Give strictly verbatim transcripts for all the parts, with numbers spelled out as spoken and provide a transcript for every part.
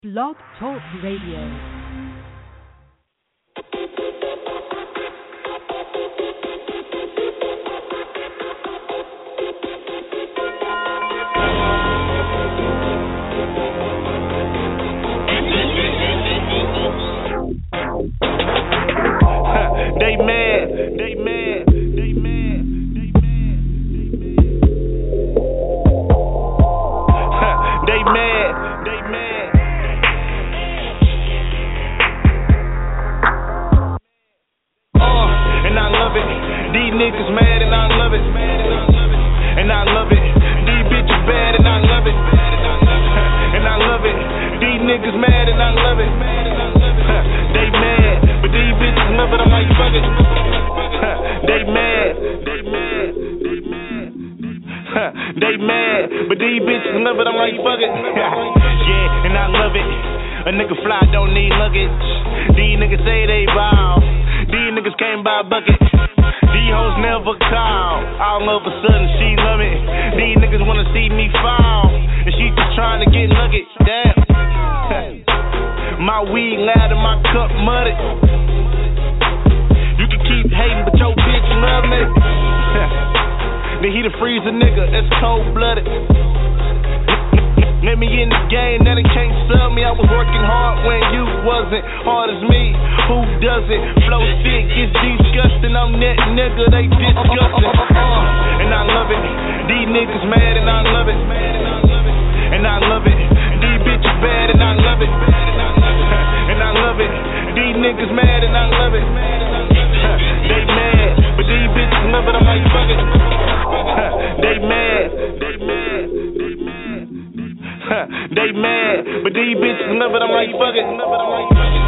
Blog Talk Radio. They mad, they mad, they mad, they mad, they mad, they mad. Uh, and I love it. These niggas mad and I love it. And I love it. These bitches bad and I love it. And I love it. These niggas mad and I love it. They mad, but these bitches love it. I'm like, fuck it. They mad, they mad, they mad, they mad, but these bitches love it. I'm like, fuck it. Yeah, and I love it. A nigga fly don't need luggage. These niggas say they bow. These niggas came by a bucket. These hoes never call. All of a sudden she love it. These niggas wanna see me fall, and she just trying to get luggage. Damn. My weed loud and my cup muddy. You can keep hating, but your bitch love me. Then he the freeze a nigga, that's cold blooded. Let me in the game, now they can't sub me. I was working hard when you wasn't hard as me. Who does it? Flow sick, it's disgusting. I'm that nigga, they disgusting. Uh, and I love it. These niggas mad and I love it. And I love it. These bitches bad and I love it. And I love it. These niggas mad and I love it. They mad, but these bitches love it. I'm like, fuck it. They mad, they mad, they mad. They mad, but these bitches love it. I'm like, fuck it. I'm like, fuck it.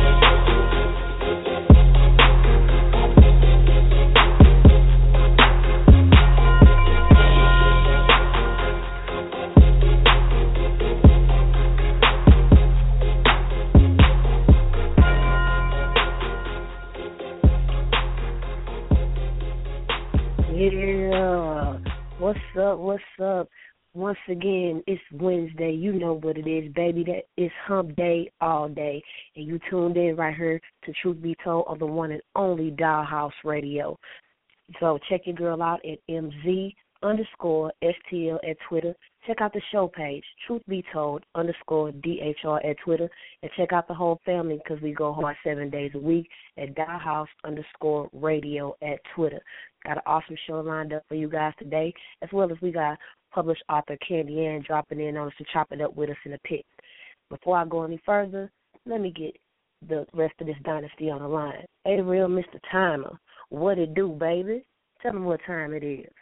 Yeah, what's up, what's up? Once again, it's Wednesday. You know what it is, baby. That is hump day all day. And you tuned in right here to Truth Be Told on the one and only Dollhouse Radio. So check your girl out at M Z underscore S T L at Twitter. Check out the show page, Truth Be Told underscore D H R at Twitter. And check out the whole family because we go hard seven days a week at Dollhouse underscore radio at Twitter. Got an awesome show lined up for you guys today, as well as we got published author Candy Ann dropping in on us to chop it up with us in a pit. Before I go any further, let me get the rest of this dynasty on the line. Hey, real Mister Timer, what it do, baby? Tell them what time it is.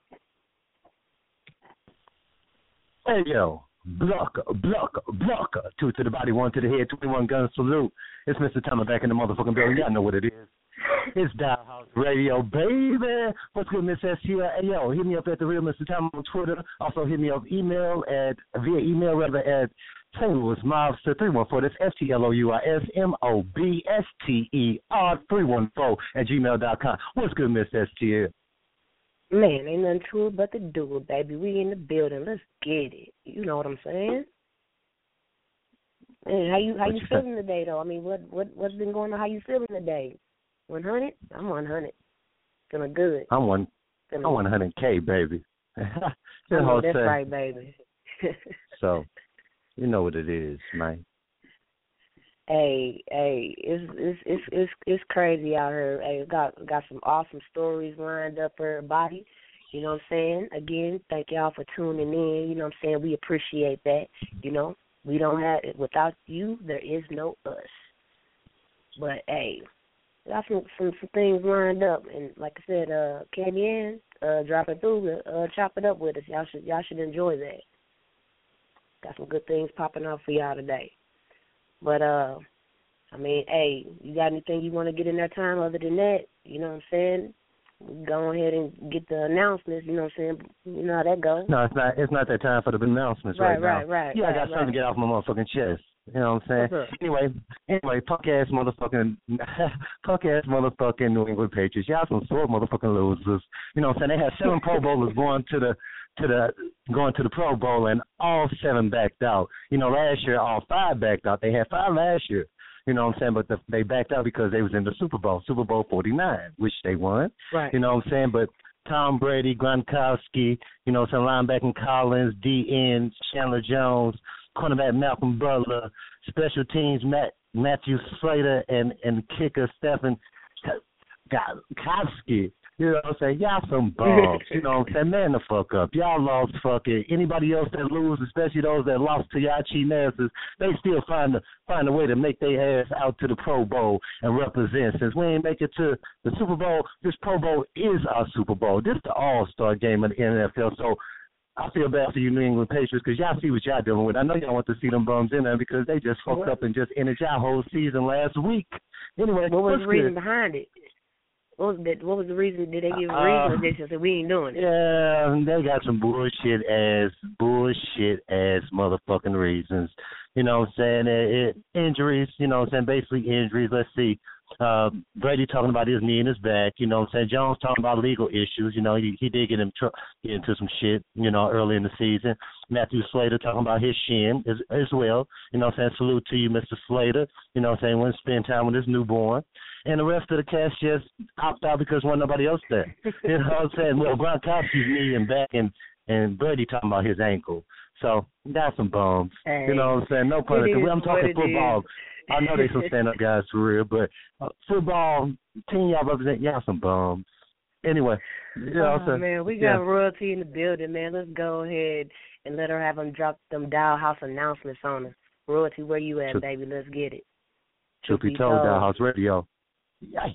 Hey, yo, blocker, blocker, blocker. Two to the body, one to the head, twenty-one gun salute. It's Mister Timer back in the motherfucking building. Y'all know what it is. It's Dollhouse Radio, baby. What's good, Miss S T L? Hey, yo, hit me up at the Real Mister Timer on Twitter. Also, hit me up email at via email rather at Saint Louis Mobster three one four. That's S T L O U I S M O B S T E R three one four at gmail dot com. What's good, Miss S T L? Man, ain't nothing to it but to do it, baby. We in the building. Let's get it. You know what I'm saying? Man, how you how What you you feeling today, though? I mean, what what what's been going on? How you feeling today? one hundred? I'm one hundred. Feeling good. I'm one. Feeling I'm one hundred K, baby. I know that's say. right, baby. So, you know what it is, man. Hey, hey, it's it's it's it's it's crazy out here. Hey, got got some awesome stories lined up for everybody. You know what I'm saying? Again, thank y'all for tuning in. You know what I'm saying? We appreciate that. You know, we don't have it without you. There is no us. But hey, got some some, some things lined up, and like I said, uh, Candy Ann, uh, drop it through, uh, chop it up with us. Y'all should y'all should enjoy that. Got some good things popping up for y'all today. But, uh, I mean, hey, you got anything you want to get in that time other than that? You know what I'm saying? Go ahead and get the announcements, you know what I'm saying? You know how that goes. No, it's not It's not that time for the announcements right, right now. Right, right, Yeah, right. I got right. something to get off my motherfucking chest. You know what I'm saying? Anyway, anyway, punk ass motherfucking, punk ass motherfucking New England Patriots. Y'all some sore motherfucking losers. You know what I'm saying? They had seven Pro Bowlers going to the to the going to the Pro Bowl, and all seven backed out. You know, last year all five backed out. They had five last year. You know what I'm saying? But the, they backed out because they was in the Super Bowl, Super Bowl forty-nine, which they won. Right. You know what I'm saying? But Tom Brady, Gronkowski, you know, some linebacker Collins, D N, Chandler Jones, cornerback Malcolm Butler, special teams Matt Matthew Slater, and and kicker Stephen Gostkowski. You know what I'm saying? Y'all some bums. You know what I'm saying? Man the fuck up. Y'all lost fucking anybody else that lose, especially those that lost to y'all cheating asses, they still find a find a way to make their ass out to the Pro Bowl and represent. Since we ain't make it to the Super Bowl, this Pro Bowl is our Super Bowl. This is the all-star game of the N F L. So I feel bad for you New England Patriots because y'all see what y'all dealing with. I know y'all want to see them bums in there because they just fucked up and just ended y'all whole season last week. Anyway, what was the reason good? behind it? What was, that, what was the reason? Did they give a Uh, reason? Or they just said we ain't doing it? Yeah, they got some bullshit ass, bullshit ass motherfucking reasons. You know what I'm saying? It, it, injuries, you know what I'm saying? Basically injuries. Let's see. Uh, Brady talking about his knee and his back. You know what I'm saying? Jones talking about legal issues. You know, he, he did get, him tr- get into some shit, you know, early in the season. Matthew Slater talking about his shin as, as well. You know what I'm saying? Salute to you, Mister Slater. You know what I'm saying? Went to spend time with his newborn. And the rest of the cast just opt out because wasn't nobody else there. You know what I'm saying? Well, Gronkowski's knee and back, and, and Brady talking about his ankle. So that's some bums. Hey, you know what I'm saying? No pun intended. I'm talking football. Is. I know they some stand-up guys for real, but uh, football, team y'all represent, y'all some bums. Anyway. You know, oh, so, man, we got yeah. royalty in the building, man. Let's go ahead and let her have them drop them Dial House announcements on her. Royalty, where you at, Truth, baby? Let's get it. Truth be told, Dial House Radio. Yay.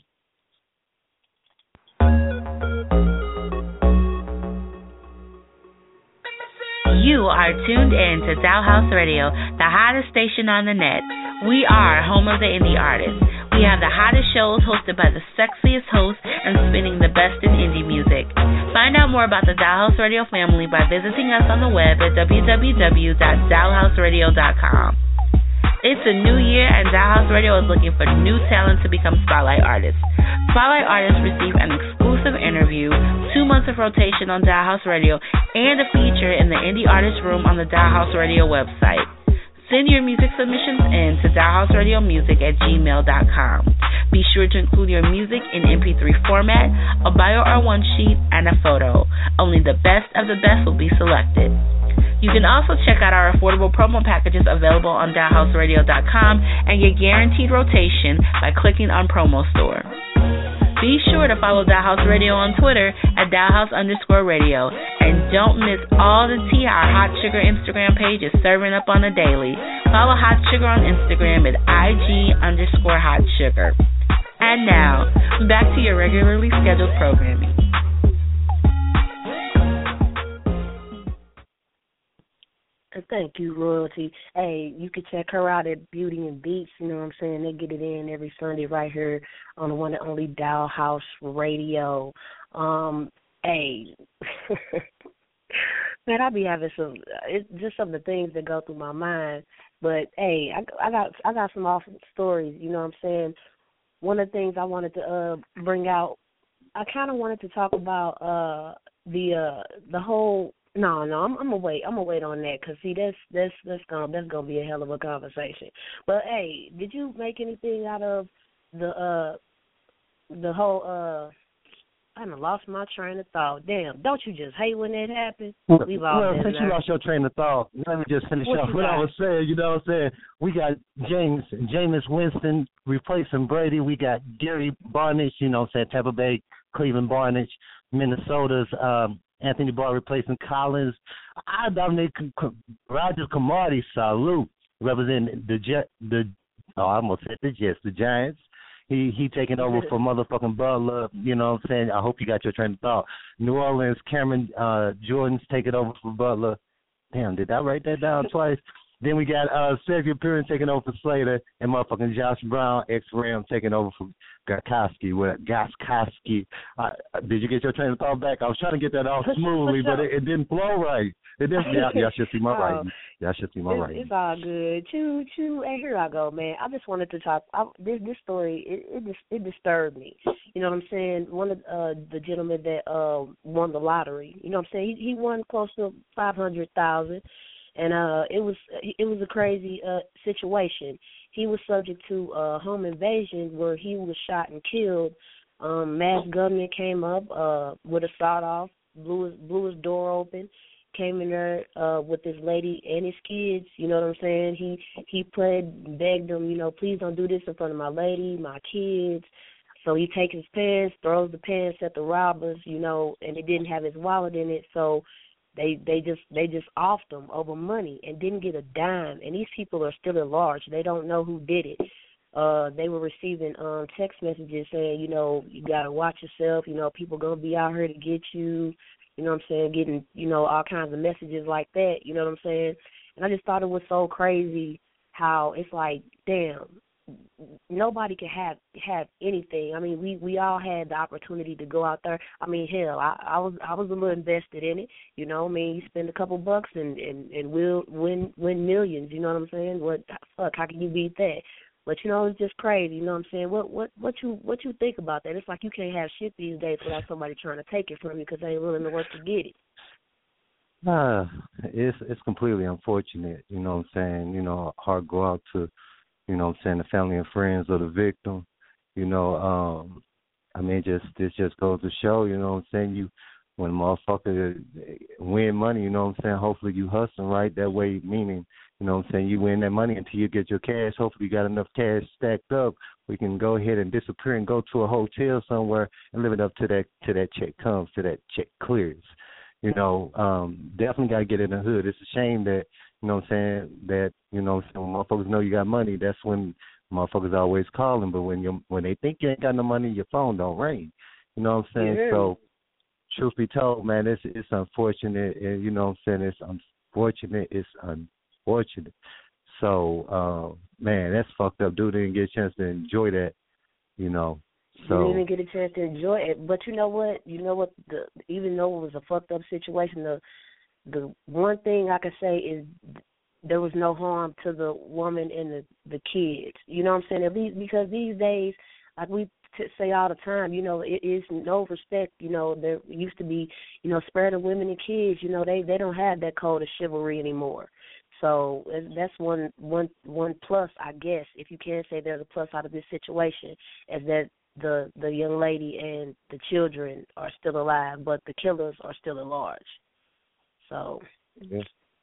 You are tuned in to Dial House Radio, the hottest station on the net. We are home of the indie artists. We have the hottest shows hosted by the sexiest hosts and spinning the best in indie music. Find out more about the Dial House Radio family by visiting us on the web at w w w dot dial house radio dot com. It's a new year, and Dial House Radio is looking for new talent to become Spotlight artists. Spotlight artists receive an exclusive interview, two months of rotation on Dial House Radio, and a feature in the Indie Artist Room on the Dial House Radio website. Send your music submissions in to dial house radio music at gmail dot com. Be sure to include your music in M P three format, a bio R one sheet, and a photo. Only the best of the best will be selected. You can also check out our affordable promo packages available on dial house radio dot com and get guaranteed rotation by clicking on Promo Store. Be sure to follow Dial House Radio on Twitter at dialhouse underscore radio. And don't miss all the tea our Hot Sugar Instagram page is serving up on the daily. Follow Hot Sugar on Instagram at IG underscore Hot Sugar. And now, back to your regularly scheduled programming. Thank you, Royalty. Hey, you can check her out at Beauty and Beats. You know what I'm saying? They get it in every Sunday right here on the one and only Dial House Radio. Um, hey, man, I be having some. It's just some of the things that go through my mind. But hey, I, I got I got some awesome stories. You know what I'm saying? One of the things I wanted to uh, bring out, I kind of wanted to talk about uh, the uh, the whole. No, no, I'm, I'm gonna wait. I'm gonna wait on that because see, that's that's that's gonna that's gonna be a hell of a conversation. But hey, did you make anything out of the uh the whole uh? I done lost my train of thought. Damn, don't you just hate when that happens? Well, We've all well been since there. you lost your train of thought, let me just finish What off you what got? I was saying. You know what I'm saying? We got James Jameis Winston replacing Brady. We got Gary Barnidge, you know what I'm saying, Tampa Bay, Cleveland Barnidge, Minnesota's um, Anthony Barr replacing Collins. I Dominic Roger Camardi, salute, representing the Jet, the oh, I almost said the Jets, the Giants. He he taking over for motherfucking Butler. You know what I'm saying? I hope you got your train of thought. New Orleans, Cameron uh, Jordan's taking over for Butler. Damn, did I write that down twice? Then we got uh, Xavier Purin taking over for Slater, and motherfucking Josh Brown, ex-Ram, taking over for Gaskowski. With Gaskowski. Uh, did you get your train of thought back? I was trying to get that off smoothly, but it, it didn't flow right. It didn't. Y'all, y'all should see my oh, writing. Y'all should see my it's, writing. It's all good. Choo choo. Hey, here I go, man. I just wanted to talk. I, this this story it it, just, it disturbed me. You know what I'm saying? One of uh, the gentlemen that uh, won the lottery. You know what I'm saying? He, he won close to five hundred thousand. And uh, it was it was a crazy uh, situation. He was subject to a home invasion where he was shot and killed. Um, mass gunman came up uh, with a sawed-off, blew his, blew his door open, came in there uh, with this lady and his kids. You know what I'm saying? He he pled, begged them, you know, please don't do this in front of my lady, my kids. So he takes his pants, throws the pants at the robbers, you know, and it didn't have his wallet in it, so. They they just they just offed them over money and didn't get a dime. And these people are still at large. They don't know who did it. Uh, they were receiving um, text messages saying, you know, you gotta watch yourself. You know, people gonna be out here to get you. You know what I'm saying? Getting you know all kinds of messages like that. You know what I'm saying? And I just thought it was so crazy how it's like, damn. Nobody can have have anything. I mean, we, we all had the opportunity to go out there. I mean, hell, I, I was I was a little invested in it. You know, I mean, you spend a couple bucks and and and we'll win win millions. You know what I'm saying? What fuck? How can you beat that? But you know, it's just crazy. You know what I'm saying? What what what you what you think about that? It's like you can't have shit these days without somebody trying to take it from you because they ain't willing to work to get it. Uh, it's it's completely unfortunate. You know what I'm saying? You know, heart go out to. You know what I'm saying, the family and friends of the victim. You know, um, I mean, just this just goes to show, you know what I'm saying, you when a motherfucker win money, you know what I'm saying, hopefully you hustling right that way, meaning, you know what I'm saying, you win that money until you get your cash. Hopefully you got enough cash stacked up we can go ahead and disappear and go to a hotel somewhere and live it up to that to that check comes, to that check clears. You know, um, definitely got to get in the hood. It's a shame that, you know what I'm saying, that, you know, when motherfuckers know you got money, that's when motherfuckers always calling. But when you when they think you ain't got no money, your phone don't ring. You know what I'm saying? Yeah. So, truth be told, man, it's it's unfortunate. And, you know what I'm saying, it's unfortunate. It's unfortunate. So, uh, man, that's fucked up. Dude didn't get a chance to enjoy that, you know. So, you didn't even get a chance to enjoy it. But you know what? You know what? The, even though it was a fucked up situation, the the one thing I can say is there was no harm to the woman and the, the kids. You know what I'm saying? At least because these days, like we t- say all the time, you know, it is no respect. You know, there used to be, you know, spared of women and kids. You know, they, they don't have that code of chivalry anymore. So that's one one one plus, I guess, if you can say there's a plus out of this situation, is that the the young lady and the children are still alive, but the killers are still at large. So, yeah,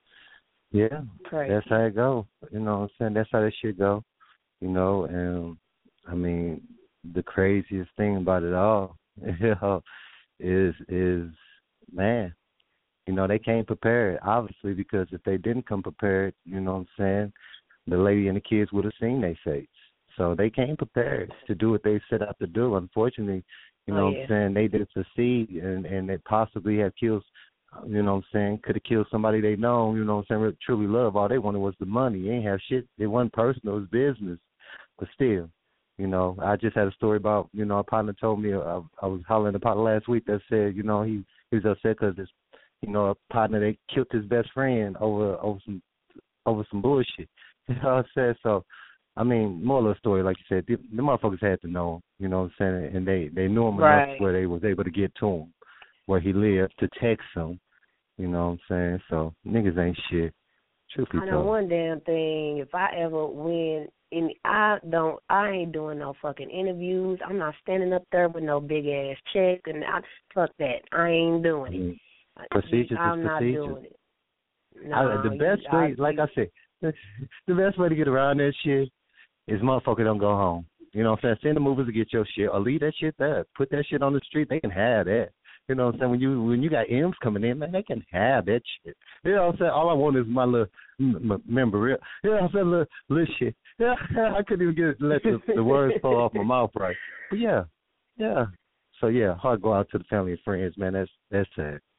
yeah, crazy. That's how it go. You know what I'm saying? That's how that shit go. You know, and I mean, the craziest thing about it all, you know, is is man, you know, they came prepared, obviously, because if they didn't come prepared, you know what I'm saying, the lady and the kids would have seen their fates. So they came prepared to do what they set out to do. Unfortunately, you know oh, what yeah. I'm saying, they didn't succeed, and, and they possibly have killed, you know what I'm saying, could have killed somebody they know, you know what I'm saying, truly love. All they wanted was the money. They ain't have shit. It wasn't personal. It was business. But still, you know, I just had a story about, you know, a partner told me, I, I was hollering about last week that said, you know, he, he was upset because this, you know, a partner, they killed his best friend over over some over some bullshit. You know what I'm saying? So, I mean, more of the story, like you said, the, the motherfuckers had to know him, you know what I'm saying, and they, they knew him right. enough where they was able to get to him, where he lived, to text him, you know what I'm saying? So, niggas ain't shit. Truth be I know told. one damn thing, if I ever win, and I don't, I ain't doing no fucking interviews. I'm not standing up there with no big-ass check, and I, fuck that. I ain't doing it. Mm-hmm. Procedures I'm is not procedures. doing it. No, I, the best I, way, like I said, the best way to get around that shit is motherfucker don't go home. You know what I'm saying? Send the movers to get your shit or leave that shit there. Put that shit on the street. They can have that. You know what I'm saying? When you when you got M's coming in, man, they can have that shit. You know what I'm saying? All I want is my little m- member. You know what I'm saying? Little, little shit. Yeah, I couldn't even get let the, the words fall off my mouth right. But yeah, yeah. So yeah, heart go out to the family and friends, man. That's that's sad.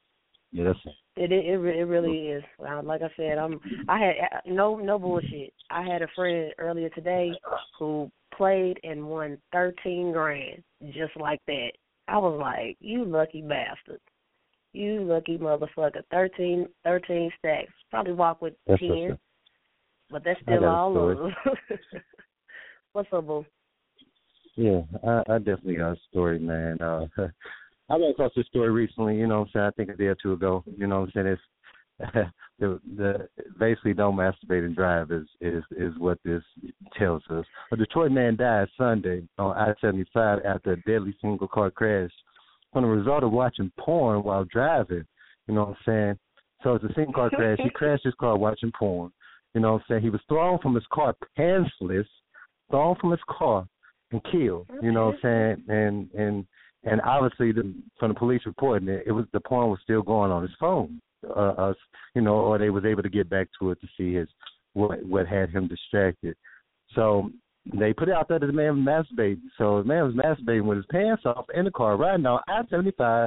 Yeah, that's It it it, re- it really is. Uh, Like I said, I'm I had uh, no no bullshit. I had a friend earlier today who played and won thirteen grand just like that. I was like, you lucky bastard. You lucky motherfucker. Thirteen thirteen stacks. Probably walk with that's ten, but that's I still got a all story. of them. What's up, boo? Yeah, I, I definitely got a story, man. Uh, I ran across this story recently, you know what I'm saying, I think a day or two ago, you know what I'm saying, it's, the, the, basically don't masturbate and drive is, is, is what this tells us. A Detroit man died Sunday on I seventy-five after a deadly single-car crash from the result of watching porn while driving, you know what I'm saying. So it's a single-car crash. He crashed his car watching porn, you know what I'm saying. He was thrown from his car pantsless, thrown from his car and killed, you know what I'm saying, and, and, And obviously, the, from the police reporting it, it was the porn was still going on his phone, uh, uh, you know, or they was able to get back to it to see his what what had him distracted. So they put it out there that the man was masturbating. So the man was masturbating with his pants off in the car, riding on I seventy-five,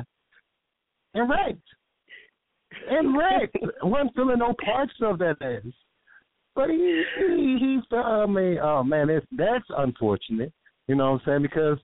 and wrecked, and wrecked. wasn't feeling no parts of that ass, but he he, he I mean, oh man, it's, that's unfortunate, you know what I'm saying, because.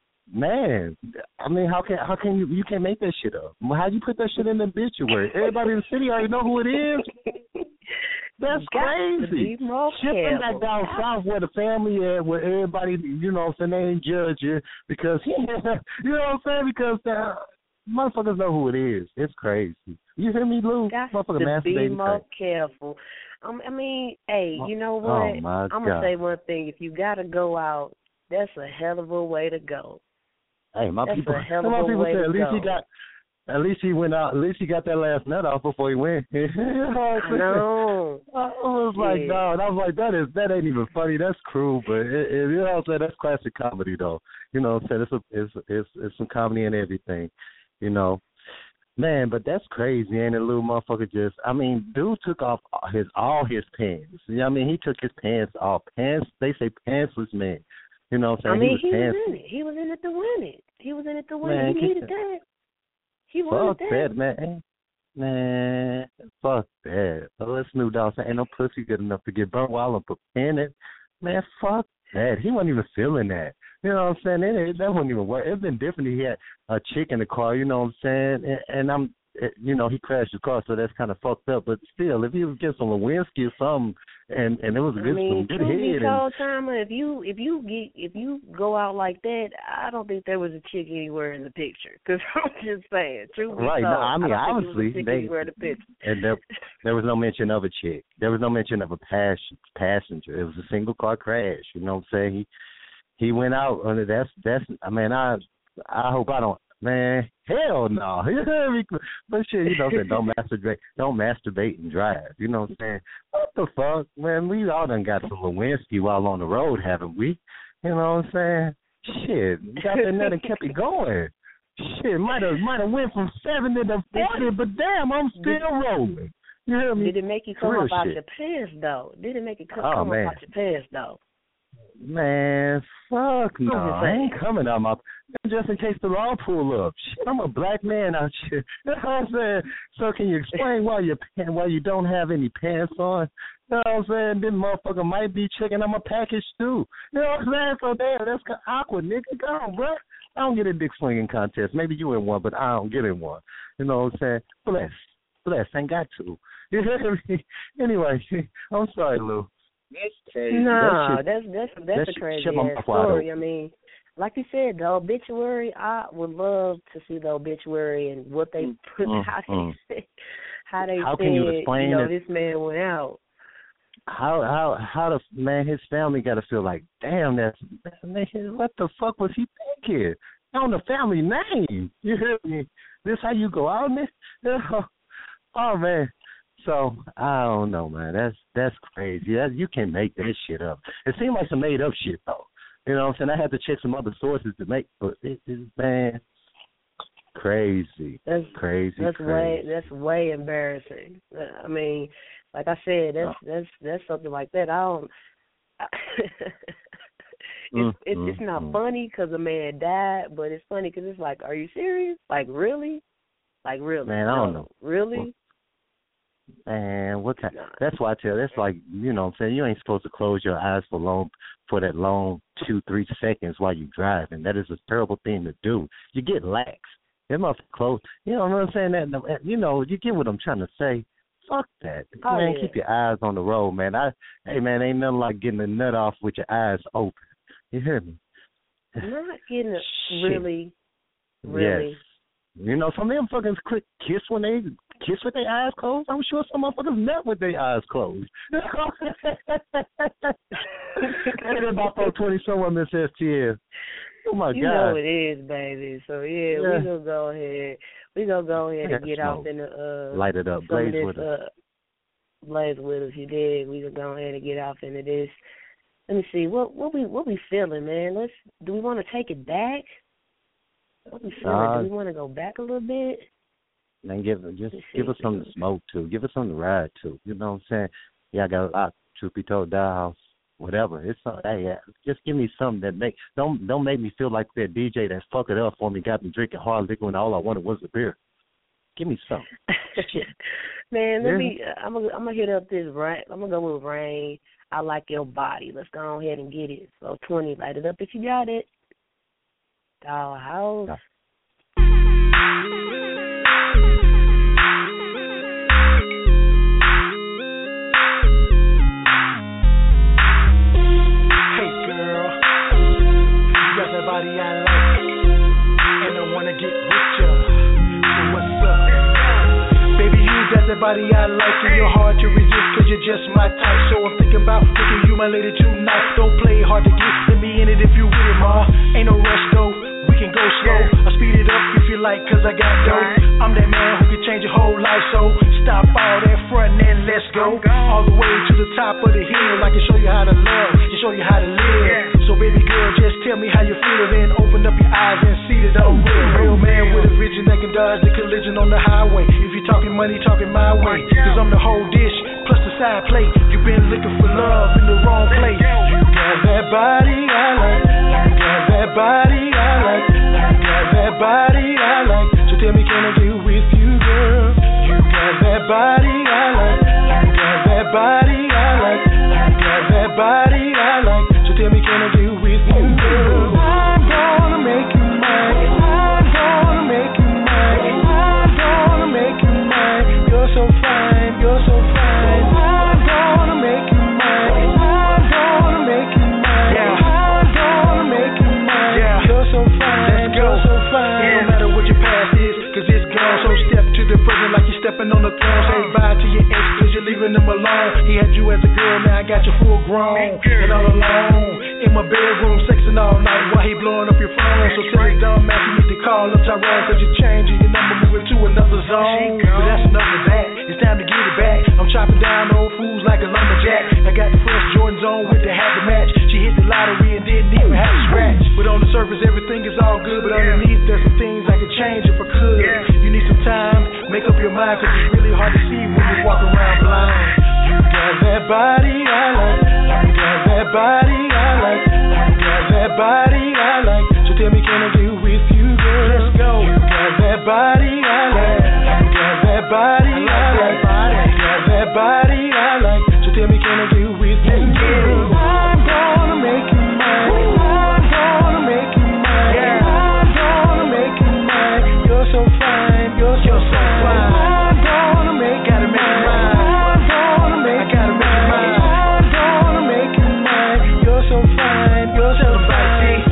Man, I mean, how can how can you you can't make that shit up? How you put that shit in the obituary? Everybody in the city already know who it is. That's crazy. Shipping that down south where the family at, where everybody, you know, what I'm saying, they ain't judge you because you know what I'm saying, because the motherfuckers know who it is. It's crazy. You hear me, Lou? Got Motherfucker, to be more crazy. careful. Um, I mean, hey, you know what? Oh my I'm gonna God. say one thing. If you gotta go out, that's a hell of a way to go. Hey, my That's people, a hell of my a people way say to at least go. he got, at least he went out, at least he got that last nut off before he went. You know what I'm saying? No. I was like, Yeah. no, and I was like, that is that ain't even funny. That's cruel, but it, it, you know what I'm saying? That's classic comedy, though. You know what I'm saying? It's a, it's it's it's some comedy and everything, you know. Man, but that's crazy, ain't it, little motherfucker? Just, I mean, dude took off his all his pants. You know what I mean? He took his pants off. Pants, they say pantsless man. You know what I'm saying? I mean, he was, he was pantsless. in it. He was in it to win it. He was in it to win Man, it. He get needed that. that. He wanted Fuck that. that, man. Man, fuck that. So let Snoop Dogg say, ain't no pussy good enough to get burnt while I'm preparing it. Man, fuck that. He wasn't even feeling that. You know what I'm saying? It, it, that wouldn't even work. It'd been different if he had a chick in the car, you know what I'm saying? And, and I'm, it, you know, he crashed his car, so that's kind of fucked up. But still, if he was getting some Lewinsky or something, and, and it was a I good, mean, some good truth be head. told, Timer, if you if you get if you go out like that, I don't think there was a chick anywhere in the picture. Because I'm just saying, truth be Right, told, no, I mean, I don't think obviously, there was a chick they- anywhere in the picture. And there, there was no mention of a chick. There was no mention of a pass, passenger. It was a single car crash. You know what I'm saying? He he went out under that's that's. I mean, I I hope I don't. Man, hell no. But shit, you know what I'm saying? Don't masturbate. Don't masturbate and drive. You know what I'm saying? What the fuck, man? We all done got some Lewinsky while on the road, haven't we? You know what I'm saying? Shit, got that nut and kept it going. Shit, might have might have went from seventy to forty, but damn, I'm still rolling. You hear me? Did it make you come Real up out shit. your pants though? Did it make you come, Oh, come man. up out your pants though? Man, fuck no. just I saying. ain't coming out my just in case the law pull up. Shit, I'm a black man out here. You know what I'm saying? So can you explain why you why you don't have any pants on? You know what I'm saying? This motherfucker might be checking on my package too. You know what I'm saying? So damn, that's kind of awkward, nigga. Go on, bro. I don't get a dick slinging contest. Maybe you in one, but I don't get in one. You know what I'm saying? Bless. Bless. Ain't got to. You hear me? Anyway, I'm sorry, Lou. That's crazy. No, that shit, that's that's that that's shit a crazy shut my ass mouth wide story. I open. mean, like you said, the obituary. I would love to see the obituary and what they put, Mm, how mm. they said, how they How said, can you explain know, it? this man went out. How how how the man his family got to feel like, damn, that's man, what the fuck was he thinking? On the family name, you hear me? This how you go out, man? Oh man. So I don't know, man. That's that's crazy. That, you can't make that shit up. It seemed like some made up shit though. You know what I'm saying? I had to check some other sources to make, but it is, man, crazy. That's crazy. That's crazy. way that's way embarrassing. I mean, like I said, that's Oh. that's that's something like that. I don't. Mm, it's it's, mm, it's not mm. funny because a man died, but it's funny because it's like, are you serious? Like really? Like really? Man, I don't no. know. Really? Man, what kind? That's why I tell. That's like, you know what I'm saying, you ain't supposed to close your eyes for long, for that long two, three seconds while you driving. That is a terrible thing to do. You get lax. It must close. You know what I'm saying? That, you know, you get what I'm trying to say. Fuck that. Oh, man, yeah. Keep your eyes on the road, man. I, hey, man, ain't nothing like getting a nut off with your eyes open. You hear me? Not getting it really, Shit. really. Yes. You know, some of them fuckers quick kiss when they kiss with their eyes closed. I'm sure some motherfuckers nut with their eyes closed. Ain't about four twenty someone Miss S T S. Oh my you God. You know it is, baby. So yeah, yeah. we gonna go ahead. We gonna go ahead and get smoke. off in the uh light it up, some blaze of this, with us. Uh, blaze with us. You did. We gonna go ahead and get off into this. Let me see. What what we what we feeling, man? Let's. Do we want to take it back? What we feeling? Uh, do we want to go back a little bit? Man, give just give us something to smoke to. Give us something to ride to. You know what I'm saying? Yeah, I got a lot. Truth be told, Dollhouse, whatever. It's uh, hey, yeah, just give me something that make don't don't make me feel like that D J that fucked it up for me, got me drinking hard liquor when all I wanted was a beer. Give me something. Man, let yeah. me. I'm gonna I'm gonna hit up this rain. I'm gonna go with Rain. I like your body. Let's go ahead and get it. So twenty, light it up if you got it. Dollhouse. Yeah. Body I like, and I wanna get with ya. So what's up? Baby, you got that body I like, and you're hard to resist, cause you're just my type. So I'm thinking about making you my lady tonight. Don't play hard to get, let me in it if you with it, ma. Ain't no rush though, we can go slow. I speed it up if you like, cause I got dough. I'm that man who can change your whole life, so stop all that front and let's go. All the way to the top of the hill, I can show you how to love, and show you how to live. So baby girl, just tell me how you feel, then open up your eyes and see that I'm real. Real man with a vision that can dodge the collision on the highway. If you're talking money, talking my way, cause I'm the whole dish, plus the side plate. You've been looking for love in the wrong place. You got that body I like, you got that body I like, you got that body I like. So tell me, can I get with you, girl? You got that body I like, you got that body I like, you got that body I like. So tell me, can I get with you, girl? I'm gonna make you mine. I'm gonna make you mine. I'm gonna make you mine. You're so fine. You're so fine. I'm gonna make you mine. I'm gonna make you mine. Yeah. I'm gonna make you mine. Yeah. You're so fine. Let's go. You're so fine. Yeah. No matter what your past is, cause it's gone. So step to the present like you're stepping on the throne. Say bye to your ex, cause you're leaving him alone. He had you as a girl, now I got you full grown. And all alone in my bedroom, sexing all night while he blowing up your phone. So tell his dumb ass you need to call up Tyrone, cause you're changing your number, moving to another zone. But that's enough of that, it's time to get it back. I'm chopping down old fools like a lumberjack. I got the fresh Jordans on with the hat to match. She hit the lottery and didn't even have to scratch. But on the surface everything is all good, but underneath there's some things I could change if I could. You need some time, make up your mind, cause it's really hard to see when you walk around blind. You got that body I like, you got that body I like, you got that body I like. So tell me, can I get with you, girl? Let's go. You got that body I like, you got that body I like, you got that body I like. So tell me, can I get with you, girl? I'm gonna make you mine. I'm gonna make you mine. I'm gonna make you mine. You're so fine. You're so fine. I'm gonna make you mine. I'm gonna make you mine. I'm gonna make you mine. You're so fine. You're so fine.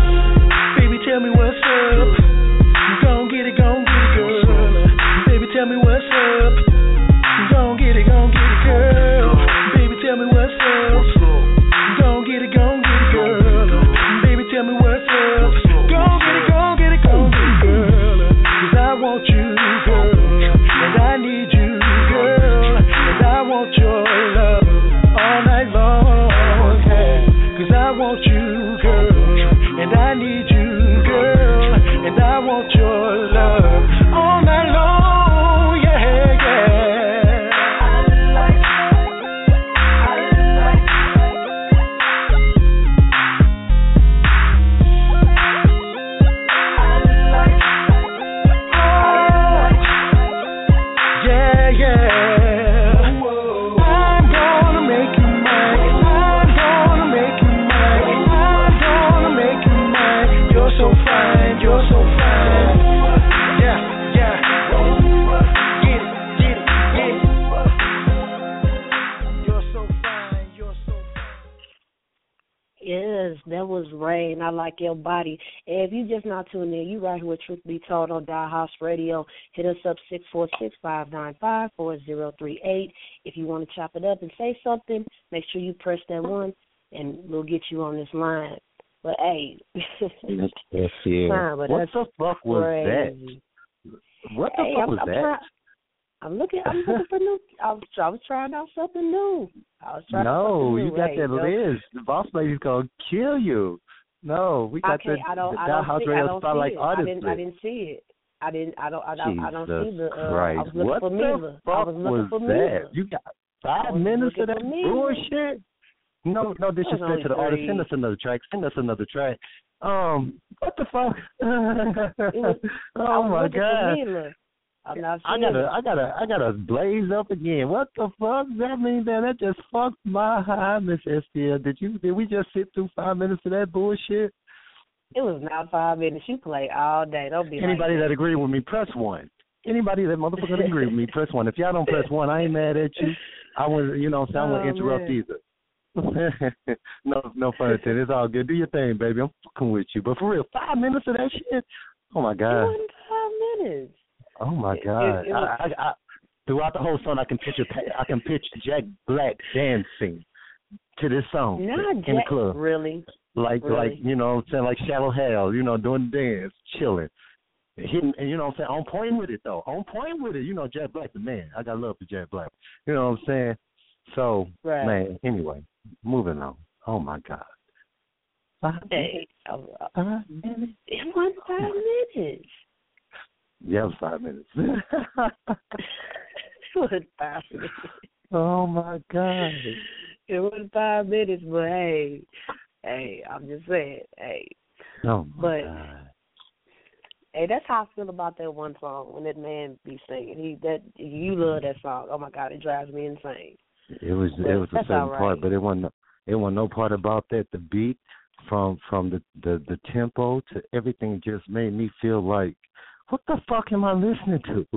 Yes, that was Rain. I Like Your Body. And if you just not tuning in, you right here with Truth Be Told on Dial House Radio. Hit us up six four six, five nine five, four zero three eight. If you want to chop it up and say something, make sure you press that one, and we'll get you on this line. But, hey. Yes, yeah. Fine, but what the fuck was crazy. that? What the hey, fuck I'm, was I'm that? Try, I'm looking I'm looking for new. I was, I was trying out something new. I was trying out something No, new. you got hey, that Liz. The boss lady's going to kill you. No, we got the, I don't, the I Dial don't House see, I Radio don't Spotlight see it. Artist I didn't, list. I didn't see it. I didn't. I don't. I don't. I don't see the. Uh, Christ. I was looking what for the Mila. fuck I was looking was for that? Mila. You got five minutes of that bullshit? No, no disrespect to the artist. Send us another track. Send us another track. Um, what the fuck? was, oh my god! I'm not I gotta, I gotta, I gotta blaze up again. What the fuck does that mean? Man, that just fucked my high, Miss S T L. Did you? Did we just sit through five minutes of that bullshit? It was not five minutes. You play all day. Don't be Anybody like that agree with me, press one. Anybody that motherfucker agree with me, press one. If y'all don't press one, I ain't mad at you. I wouldn't, you know, so I wouldn't oh, interrupt man. either. no, no fun attention. It's all good. Do your thing, baby. I'm fucking with you. But for real, five minutes of that shit. Oh my god. It wasn't five minutes. Oh my god. It, it, it was... I, I, I, throughout the whole song, I can picture, I can picture Jack Black dancing to this song Not in Jack, the club. Really? Like, really? like you know, what I'm saying, like Shallow Hal. You know, doing the dance, chilling. Hitting, and you know what I'm saying, on point with it though. On point with it. You know, Jack Black the man. I got love for Jack Black. You know what I'm saying? So, right. man, anyway, moving on. Oh my God. Five hey, minutes. Five minutes. It wasn't five minutes. Yeah, it was five minutes. It wasn't five minutes. Oh my God. It wasn't five minutes, but hey, hey, I'm just saying, hey. Oh my but, God. Hey, that's how I feel about that one song when that man be singing. He that you love that song. Oh my God, it drives me insane. It was but it was a certain right. part, but it wasn't it wasn't no part about that. The beat from from the, the, the tempo to everything just made me feel like, what the fuck am I listening to?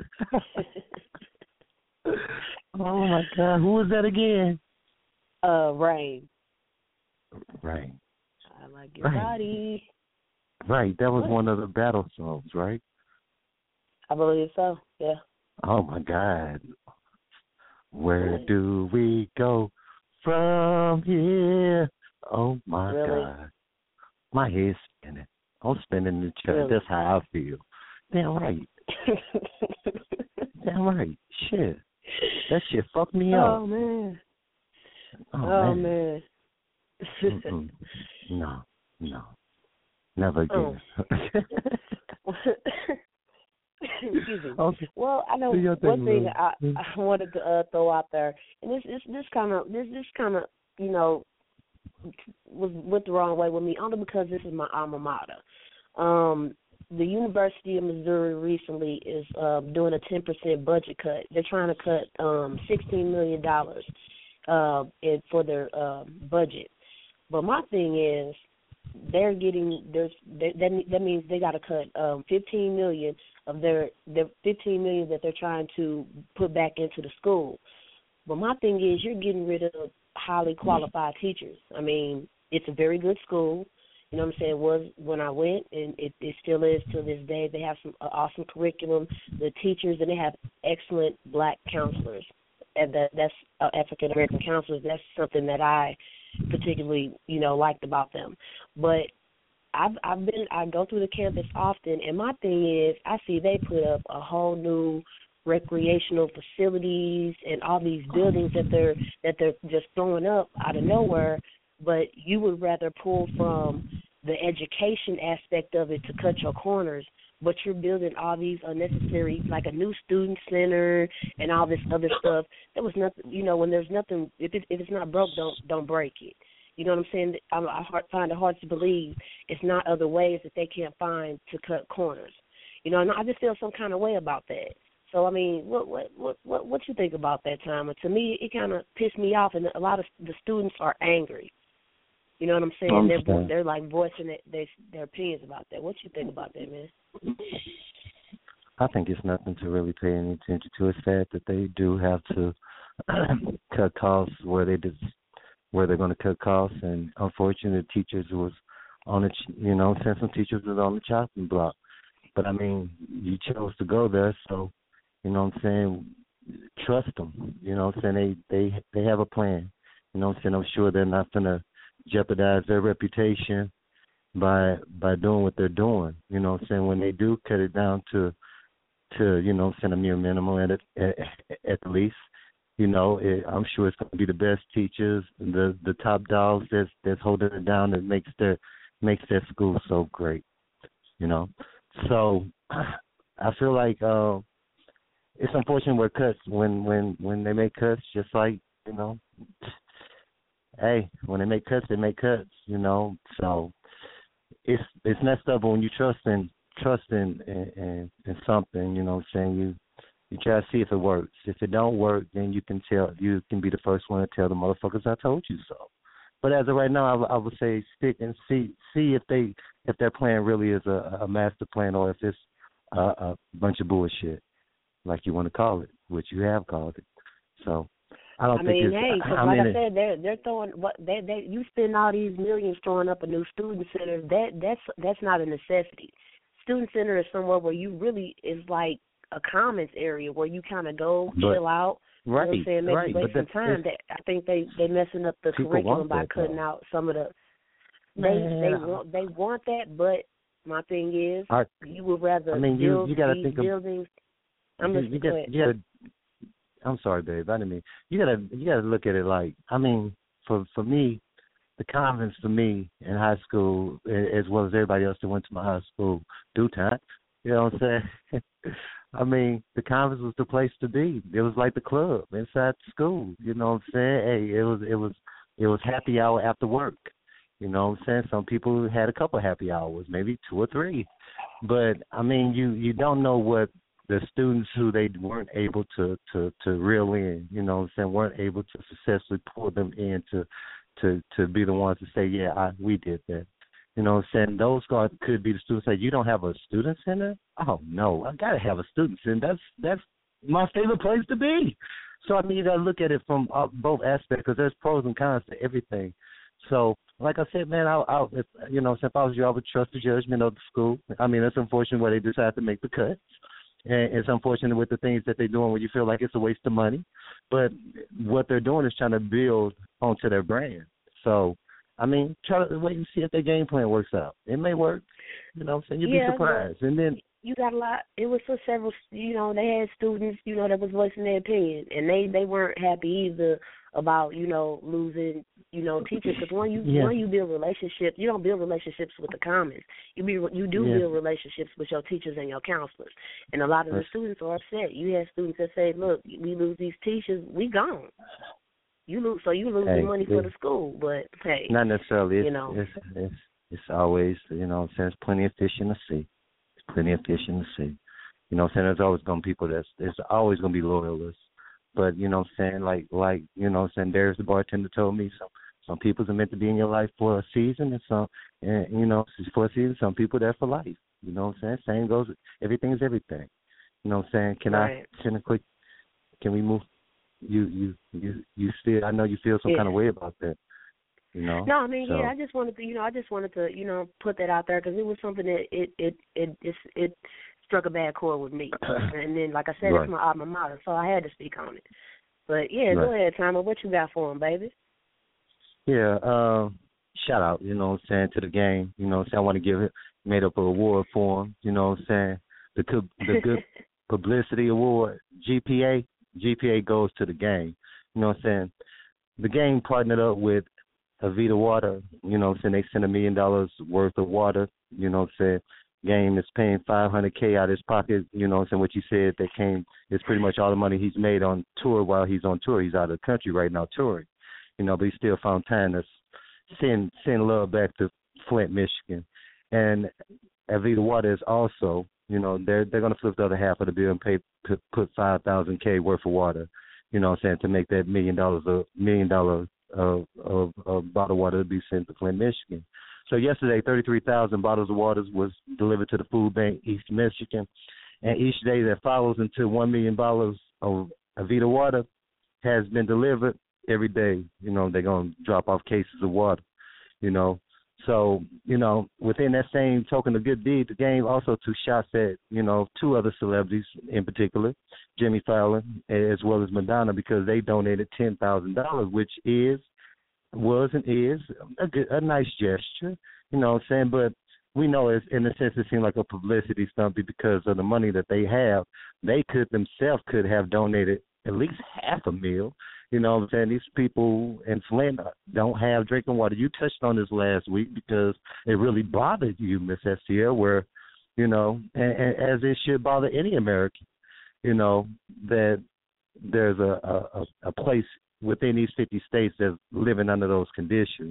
Oh my God, who was that again? Uh, Rain. Rain. I like your Rain. body. Right, that was what? one of the battle songs, right? I believe so. Yeah. Oh my God. Where what? do we go from here? Oh my really? God. My head's spinning. I'm spinning the chair. Really? That's how I feel. Damn right. Damn right. Shit. That shit fucked me oh, up. Oh man. Oh, oh man. man. no. No. Never again. Oh. Excuse me. Okay. Well, I know one thing, thing I, I wanted to uh, throw out there, and this this this kind of this this kind of you know was went the wrong way with me, only because this is my alma mater. Um, the University of Missouri recently is uh, doing a ten percent budget cut. They're trying to cut um, sixteen million dollars uh, in, for their uh, budget. But my thing is, they're getting there's they, that that means they got to cut um, fifteen million of their their fifteen million that they're trying to put back into the school. But my thing is, you're getting rid of highly qualified teachers. I mean, it's a very good school. You know what I'm saying? It was when I went, and it, it still is to this day. They have some uh, awesome curriculum. The teachers, and they have excellent black counselors. And that that's uh, African American counselors. That's something that I particularly, you know, liked about them. But I've I've been I go through the campus often, and my thing is I see they put up a whole new recreational facilities and all these buildings that they're that they're just throwing up out of nowhere. But you would rather pull from the education aspect of it to cut your corners. But you're building all these unnecessary, like a new student center and all this other stuff. There was nothing, you know, when there's nothing, if it, if it's not broke, don't don't break it. You know what I'm saying? I, I hard, find it hard to believe it's not other ways that they can't find to cut corners. You know, and I just feel some kind of way about that. So I mean, what what what what, what you think about that, Tom? And to me, it kind of pissed me off, and a lot of the students are angry. You know what I'm saying? I'm they're they're like voicing it, they, their opinions about that. What you think about that, man? I think it's nothing to really pay any attention to. It's sad that they do have to cut costs where they just where they're going to cut costs, and unfortunately, the teachers was on the, you know, since some teachers was on the chopping block. But I mean, you chose to go there, so you know what I'm saying. Trust them, you know what I'm saying. They they they have a plan, you know what I'm saying. I'm sure they're not going to jeopardize their reputation by by doing what they're doing, you know what I'm saying. When they do cut it down to to you know, send a mere minimum at it, at, at the least. You know, it, I'm sure it's going to be the best teachers, the the top dogs that's that's holding it down, that makes their makes their school so great. You know, so I feel like uh, it's unfortunate where cuts when when when they make cuts, just like you know, hey, when they make cuts, they make cuts. You know, so it's it's messed up when you trust in trust in in, in, in something. You know what I'm saying. You You try to see if it works. If it don't work, then you can tell. You can be the first one to tell the motherfuckers I told you so. But as of right now, I, I would say stick and see see if they if their plan really is a, a master plan, or if it's a, a bunch of bullshit, like you want to call it, which you have called it. So I don't I think mean, it's. hey, cause I like mean, I said, they're they're throwing what they they you spend all these millions throwing up a new student center. That that's that's not a necessity. Student center is somewhere where you really is like a commons area where you kind of go but, chill out. Right, you know what I'm saying? Maybe right. waste some time. That I think they they messing up the curriculum by that, cutting though. out some of the. They Man, they want they want that, but my thing is, I, you would rather I mean, build you, you gotta these think buildings. Of, I'm you, just you got, you gotta, I'm sorry, babe. I didn't mean. You gotta you gotta look at it like. I mean, for for me, the convents for me in high school, as well as everybody else that went to my high school, do time. You know what I'm saying? I mean, the conference was the place to be. It was like the club inside the school. You know what I'm saying? Hey, it was it was it was happy hour after work. You know what I'm saying? Some people had a couple happy hours, maybe two or three. But I mean, you, you don't know what the students who they weren't able to, to, to reel in, you know what I'm saying, weren't able to successfully pull them in to to, to be the ones to say, yeah, I, we did that. You know what I'm saying? Those guys could be the students say, you don't have a student center? Oh, no, I got to have a student center. That's that's my favorite place to be. So, I mean, you got to look at it from uh, both aspects because there's pros and cons to everything. So, like I said, man, I, I if, you know, if I was you, I would trust the judgment of the school. I mean, it's unfortunate where they decide to make the cuts. And it's unfortunate with the things that they're doing where you feel like it's a waste of money. But what they're doing is trying to build onto their brand. So, I mean, try to wait and see if their game plan works out. It may work. You know what I'm saying? You'd yeah, be surprised. And then you got a lot. It was for several, you know, they had students, you know, that was voicing their opinion. And they, they weren't happy either about, you know, losing, you know, teachers. Because when you, yeah. when you build relationships, you don't build relationships with the commons. You be, you do yeah. build relationships with your teachers and your counselors. And a lot of That's, the students are upset. You have students that say, look, we lose these teachers, we gone. You lose, so you lose hey, your money for the school, but hey, not necessarily. It's, you know, it's, it's it's always, you know, there's plenty of fish in the sea. There's plenty of fish in the sea. You know, what I'm saying, there's always going to be people that's there's always going to be loyalists. But you know, what I'm saying, like like you know, what I'm saying, Darius the bartender told me some some people are meant to be in your life for a season, and some and you know for a season. Some people there for life. You know, what I'm saying, same goes. Everything is everything. You know, what I'm saying. Can right. I send a quick? Can we move? You you you you still I know you feel some yeah. kind of way about that, you know. No, I mean, so. yeah, I just wanted to, you know, I just wanted to, you know, put that out there because it was something that it it it it, it struck a bad chord with me, and then like I said, right. it's my alma mater, so I had to speak on it. But yeah, right. go ahead, Timer. What you got for him, baby? Yeah, um, shout out, you know what I'm saying, to the game. You know what I'm saying, I want to give it made up an award for him. You know what I'm saying, the the good publicity award, G P A. G P A goes to the game. You know what I'm saying? The game partnered up with Avita Water. You know what I'm saying? They sent a million dollars worth of water. You know what I'm saying? Game is paying five hundred K out of his pocket. You know what I'm saying? What you said, that came, is pretty much all the money he's made on tour while he's on tour. He's out of the country right now touring. You know, but he still found time to send, send love back to Flint, Michigan. And Avita Water is also, you know, they're they're going to flip the other half of the bill and pay put, put five thousand K worth of water, you know what I'm saying, to make that million dollars a million dollars of, of of bottled water to be sent to Flint, Michigan. So yesterday, thirty-three thousand bottles of water was delivered to the food bank East Michigan, and each day that follows until one million bottles of Avita Water has been delivered, every day, you know, they're going to drop off cases of water, you know. So, you know, within that same token of good deed, the game also took shots at, you know, two other celebrities in particular, Jimmy Fallon as well as Madonna, because they donated ten thousand dollars, which is, was and is a, good, a nice gesture, you know what I'm saying? But we know, it's, in a sense, it seemed like a publicity stunt because of the money that they have. They could themselves could have donated at least half a meal. You know what I'm saying? These people in Flint don't have drinking water. You touched on this last week because it really bothered you, Miss S T L, where, you know, and, and as it should bother any American, you know, that there's a, a, a place within these fifty states that's living under those conditions.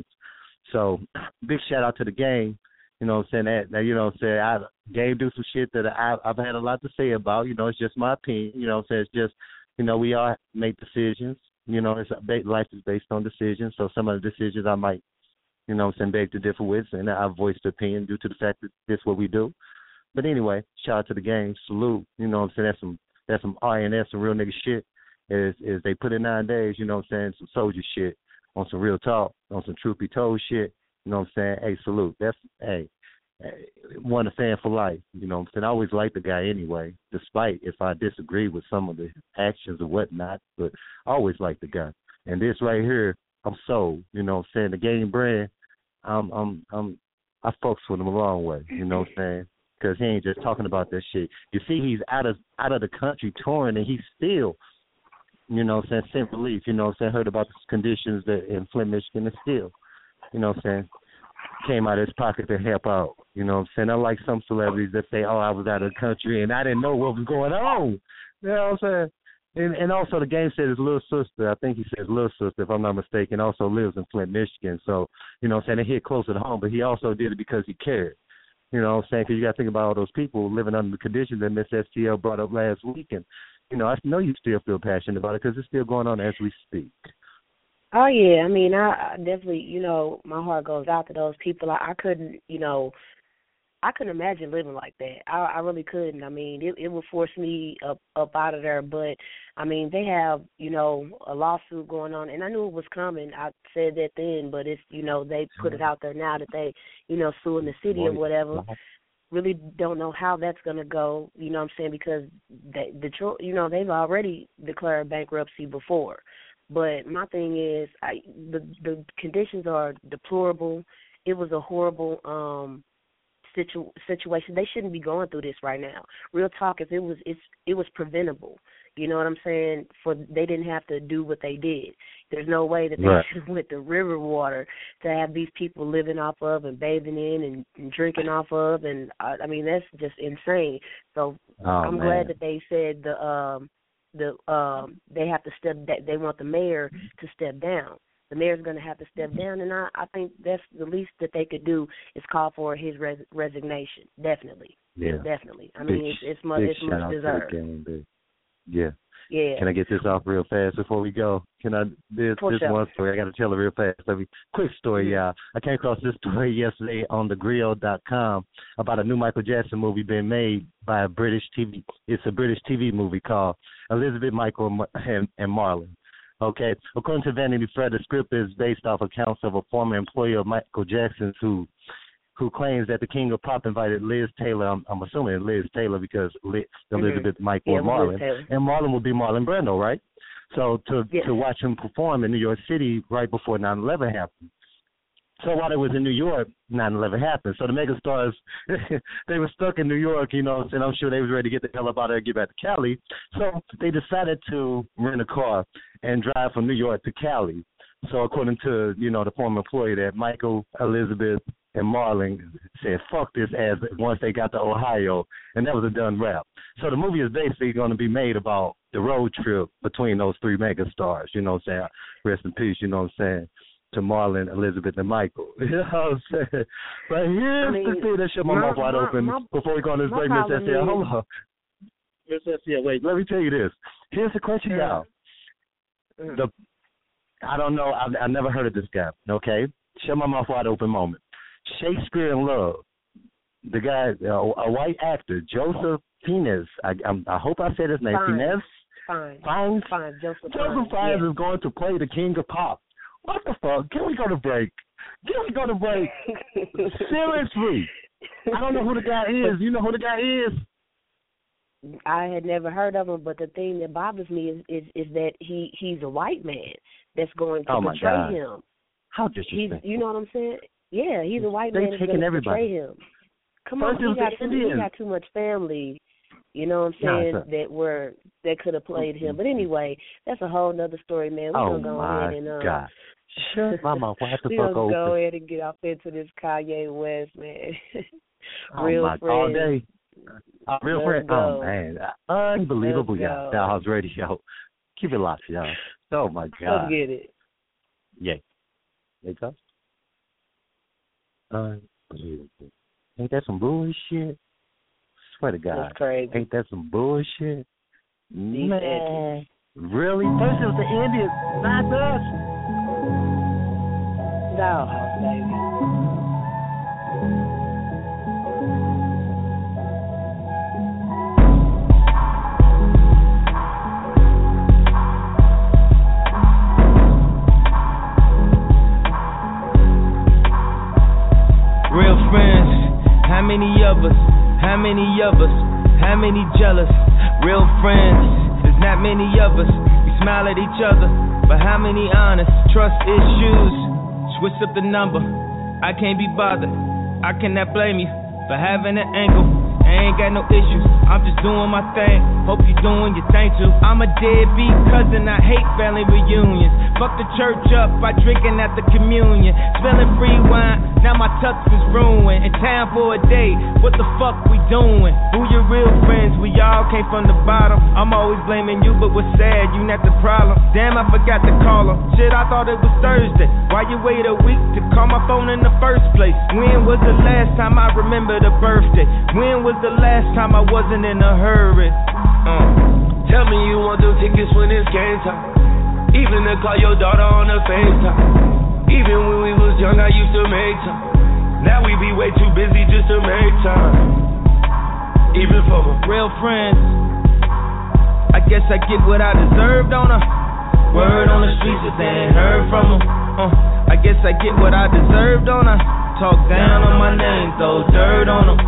So big shout out to the game. You know what I'm saying? That, that you know what I'm saying? I, game do some shit that I, I've had a lot to say about. You know, it's just my opinion. You know what I'm saying? It's just, you know, we all make decisions. You know, it's life is based on decisions. So some of the decisions I might, you know, send beg to differ with, and I voiced the opinion due to the fact that this is what we do. But anyway, shout out to the game. Salute. You know what I'm saying? That's some that's some I N S, some real nigga shit. Is is they put in nine days, you know what I'm saying, some soldier shit, on some real talk, on some truth be told shit. You know what I'm saying? Hey, salute. That's hey. One a fan for life, you know what I'm saying? I always liked the guy anyway, despite if I disagree with some of the actions or whatnot, but I always liked the guy. And this right here, I'm sold, you know what I'm saying? The game brand, I'm, I'm, I'm, I fucks with him a long way, you know what I'm saying? Because he ain't just talking about that shit. You see, he's out of out of the country touring, and he's still, you know what I'm saying, sent relief, you know what I'm saying? Heard about the conditions that in Flint, Michigan, and still, you know what I'm saying, came out of his pocket to help out. You know what I'm saying? Unlike some celebrities that say, oh, I was out of the country and I didn't know what was going on. You know what I'm saying? And, and also the game said his little sister, I think he says little sister, if I'm not mistaken, also lives in Flint, Michigan. So, you know what I'm saying, it hit closer to home, but he also did it because he cared. You know what I'm saying? Because you got to think about all those people living under the conditions that Miss S T L brought up last week. And, you know, I know you still feel passionate about it because it's still going on as we speak. Oh, yeah. I mean, I, I definitely, you know, my heart goes out to those people. I, I couldn't, you know, I couldn't imagine living like that. I, I really couldn't. I mean, it, it would force me up, up out of there. But, I mean, they have, you know, a lawsuit going on. And I knew it was coming. I said that then. But it's, you know, they put it out there now that they, you know, suing the city or whatever. Really don't know how that's going to go, you know what I'm saying, because, they, Detroit, you know, they've already declared bankruptcy before. But my thing is, I, the the conditions are deplorable. It was a horrible um, situ, situation. They shouldn't be going through this right now. Real talk, if it was, it's it was preventable. You know what I'm saying? For they didn't have to do what they did. There's no way that they right. should have went to river water to have these people living off of and bathing in and, and drinking off of. And I, I mean, that's just insane. So oh, I'm man. glad that they said the. Um, The um, they have to step. They want the mayor to step down. The mayor's going to have to step down, and I, I think that's the least that they could do is call for his res- resignation. Definitely, yeah, definitely. I big, mean, it's it's much, it's much deserved. Game, yeah, yeah. Can I get this off real fast before we go? Can I? This, this sure. one story I got to tell it real fast. Let me quick story, y'all. I came across this story yesterday on the grill dot com about a new Michael Jackson movie being made by a British T V. It's a British T V movie called Elizabeth, Michael, and, and Marlon. Okay, according to Vanity Fair, the script is based off accounts of a former employee of Michael Jackson's who who claims that the King of Pop invited Liz Taylor, I'm, I'm assuming Liz Taylor because Liz, Elizabeth, mm-hmm. Michael, yeah, and Marlon. And Marlon would be Marlon Brando, right? So to yes. to watch him perform in New York City right before nine eleven happened. So while they was in New York, nine eleven happened. So the megastars, they were stuck in New York, you know, and I'm sure they was ready to get the hell up out of there and get back to Cali. So they decided to rent a car and drive from New York to Cali. So according to, you know, the former employee that Michael, Elizabeth, and Marlon said, fuck this ass once they got to Ohio, and that was a done wrap. So the movie is basically going to be made about the road trip between those three megastars, you know what I'm saying? Rest in peace, you know what I'm saying? To Marlon, Elizabeth, and Michael. You know what I'm saying? But here's I mean, the thing that shut my, my mouth wide my, open my, before we go on this break, Miss S L. Hold on. Miss S L, wait, let me tell you this. Here's the question, y'all. The, I don't know, I've, I've never heard of this guy, okay? Shut my mouth wide open moment. Shakespeare in Love, the guy, uh, a white actor, Joseph Fiennes, I, I'm, I hope I said his name, Fiennes, Fine. Fines? Fine. Joseph, Joseph Fines yeah. is going to play the King of Pop. What the fuck? Can we go to break? Can we go to break? Seriously. I don't know who the guy is. You know who the guy is? I had never heard of him, but the thing that bothers me is is, is that he, he's a white man that's going to oh my betray God. him. How disrespectful. He's, you know what I'm saying? Yeah, he's a white they man that's going to betray him. Come First on, he got, the too, he got too much family. You know what I'm saying? Nah, that were that could have played him. But anyway, that's a whole nother story, man. We're oh gonna go my ahead and um, God. Shut my mouth. What the we fuck gonna open? go ahead and get off into this Kanye West, man. Oh Real my, friends. all day. Uh, real Let's friend. go. Oh man, unbelievable, Let's y'all. go. Dollhouse Radio. Keep it locked, y'all. Oh my God. Let's get it. Yeah. There you go. Unbelievable. Ain't that some bullshit? Swear to God. That's crazy. Ain't that some bullshit? These Man. edges. Really? First it was the Indians, not us. Dollhouse, baby. Real friends, how many of us, how many of us, how many jealous? Real friends, there's not many of us. We smile at each other, but how many honest? Trust issues, switch up the number. I can't be bothered, I cannot blame you for having an angle. I ain't got no issues, I'm just doing my thing. Hope you doing your thing too. I'm a deadbeat cousin, I hate family reunions. Fuck the church up by drinking at the communion. Spilling free wine, now my tux is ruined. In town for a day, what the fuck we doing? Who your real friends? We all came from the bottom. I'm always blaming you, but what's sad, you not the problem. Damn, I forgot to call him. Shit, I thought it was Thursday. Why you wait a week to call my phone in the first place? When was the last time I remember the birthday? When was the last time I wasn't in a hurry? Uh. Tell me you want those tickets when it's game time. Even to call your daughter on the FaceTime. Even when we was young, I used to make time. Now we be way too busy just to make time. Even for my real friends, I guess I get what I deserve, don't I? Word on the streets if they ain't heard from them. Uh, I guess I get what I deserve, don't I? Talk down on my name, throw dirt on them.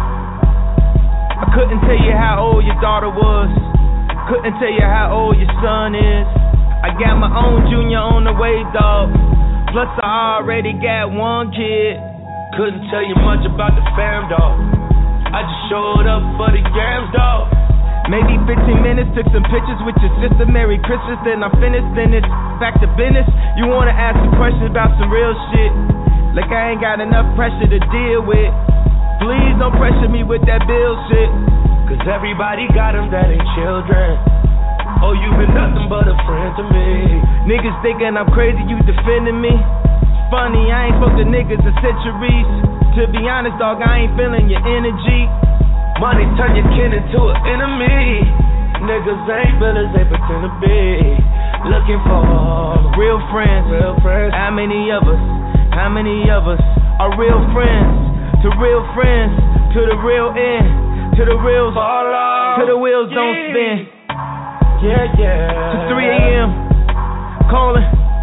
I couldn't tell you how old your daughter was. Couldn't tell you how old your son is. I got my own junior on the way, dog. Plus I already got one kid. Couldn't tell you much about the fam, dog. I just showed up for the games, dog. Maybe fifteen minutes, took some pictures with your sister. Merry Christmas, then I finished, then it's back to business. You wanna ask some questions about some real shit, like I ain't got enough pressure to deal with. Please don't pressure me with that bill shit, cause everybody got them that ain't children. Oh, you been nothing but a friend to me. Niggas thinking I'm crazy, you defending me. It's funny, I ain't spoke to niggas in centuries. To be honest, dog, I ain't feeling your energy. Money turn your kin into an enemy. Niggas ain't villains, they pretend to be. Looking for real friends. Real friends. How many of us, how many of us are real friends? To real friends, to the real end, to the real fall off, to the wheels yeah. don't spin. Yeah, yeah. To three a.m. calling.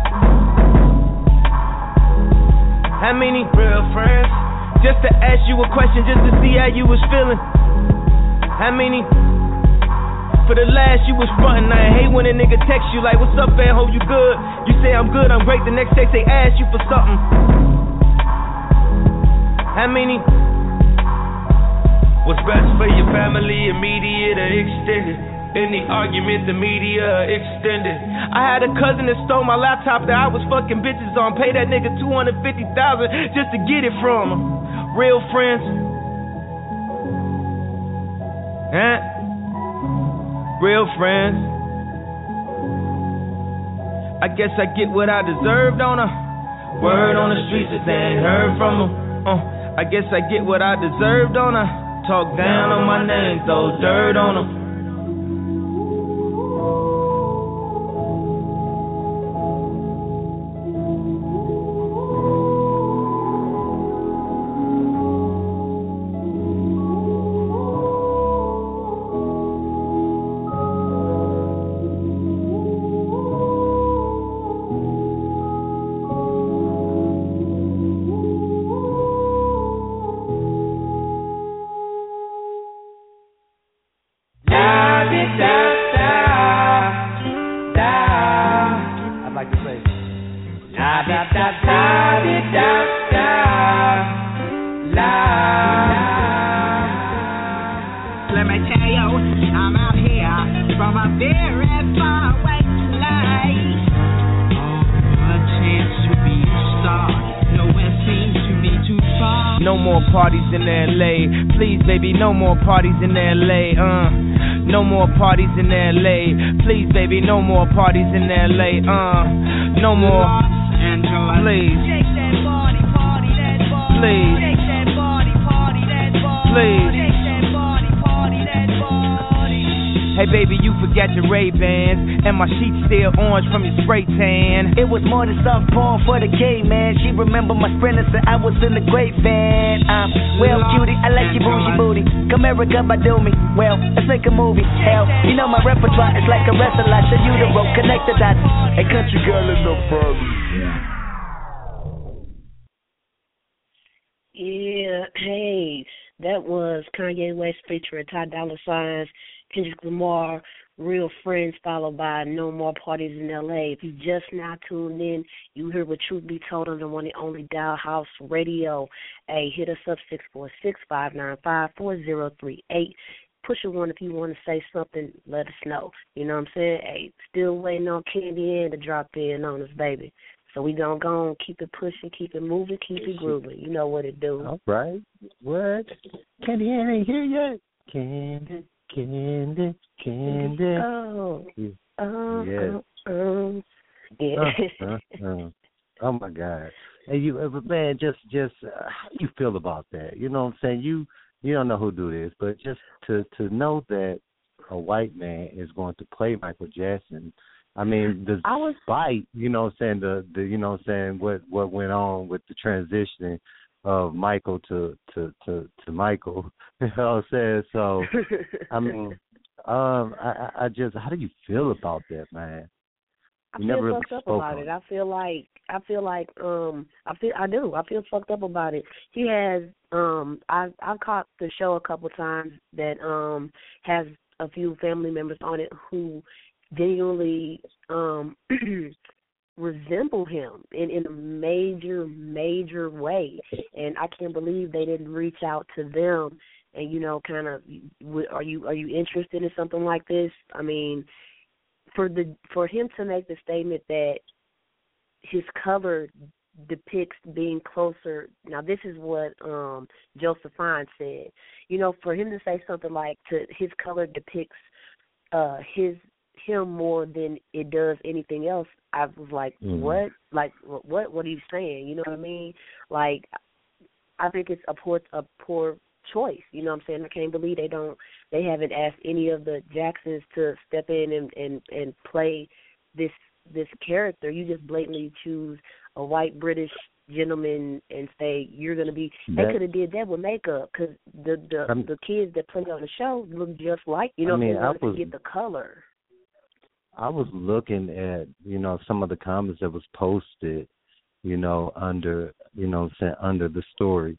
How many real friends? Just to ask you a question, just to see how you was feeling. How many? For the last you was frontin'. I hate when a nigga text you like, what's up, man? Hope you good. You say I'm good, I'm great. The next text they ask you for something. How many? What's best for your family, immediate or extended? In the argument, the media extended. I had a cousin that stole my laptop that I was fucking bitches on. Pay that nigga two hundred fifty thousand dollars just to get it from him. Real friends. Huh? Real friends. I guess I get what I deserve, don't I? Word on the streets if they ain't heard from them. Uh, I guess I get what I deserve, don't I? Talk down on my name, throw dirt on them. let me tell you, I'm out here from a very far away place. A chance to be a star, nowhere seems to be too far. No more parties in L A, please baby, no more parties in L A, uh. No more parties in L A, please baby, no more parties in L A, uh. No more, please, please, please. Hey baby, you forgot your Ray-Bans, and my sheets still orange from your spray tan. It was more than some porn for the K-man. She remember my sprinters and I was in the great van. Um, well, cutie, I like your bougie booty. Come here, by do me. Well, let's make a movie. Hell, you know my repertoire is like a wrestler. I show you the rope, connect the dots. A country girl in the party. Yeah, hey, that was Kanye West featuring Ty Dolla $ign, Kendrick Lamar, Real Friends, followed by No More Parties in L A. If you just now tuned in, you hear what Truth Be Told on the one and only Dial House Radio. Hey, hit us up six four six, five nine five, four zero three eight. Push a one if you want to say something, let us know. You know what I'm saying? Hey, still waiting on Candy Ann to drop in on us, baby. So we gonna go and keep it pushing, keep it moving, keep it grooving. You know what it do. All right. What? Candy Ann ain't here yet. Candy, Candy, Candy. Oh. Yeah. Uh, Yeah. uh, uh, yeah. Uh, uh, uh. Oh my God. Hey, you, uh, man, just, just, uh, how do you feel about that? You know what I'm saying? You, you don't know who do this, but just to, to know that a white man is going to play Michael Jackson. I mean, the I was, spite, you know what I'm saying, the, the you know what I'm saying, what, what went on with the transitioning of Michael to, to, to, to Michael, you know what I'm saying? So, I mean, um, I, I just, how do you feel about that, man? I You feel never fucked really up spoke about on it. I feel like, I feel like, um, I feel, I do, I feel fucked up about it. He has, um, I, I've caught the show a couple times that, um, has a few family members on it who genuinely um, resemble him in, in a major, major way. And I can't believe they didn't reach out to them and, you know, kind of, are you are you interested in something like this? I mean, for the for him to make the statement that his color depicts being closer. Now, this is what um, Joseph Fine said. You know, for him to say something like to his color depicts uh, his him more than it does anything else, I was like, mm. what? Like, what? What are you saying? You know what I mean? Like, I think it's a poor a poor choice. You know what I'm saying? I can't believe they don't. They haven't asked any of the Jacksons to step in and and, and play this this character. You just blatantly choose a white British gentleman and say you're going to be. That, they could have did that with makeup because the the, um, the kids that play on the show look just like. You know, I mean, they wanted I was, to get the color. I was looking at, you know, some of the comments that was posted, you know, under, you know, under the story.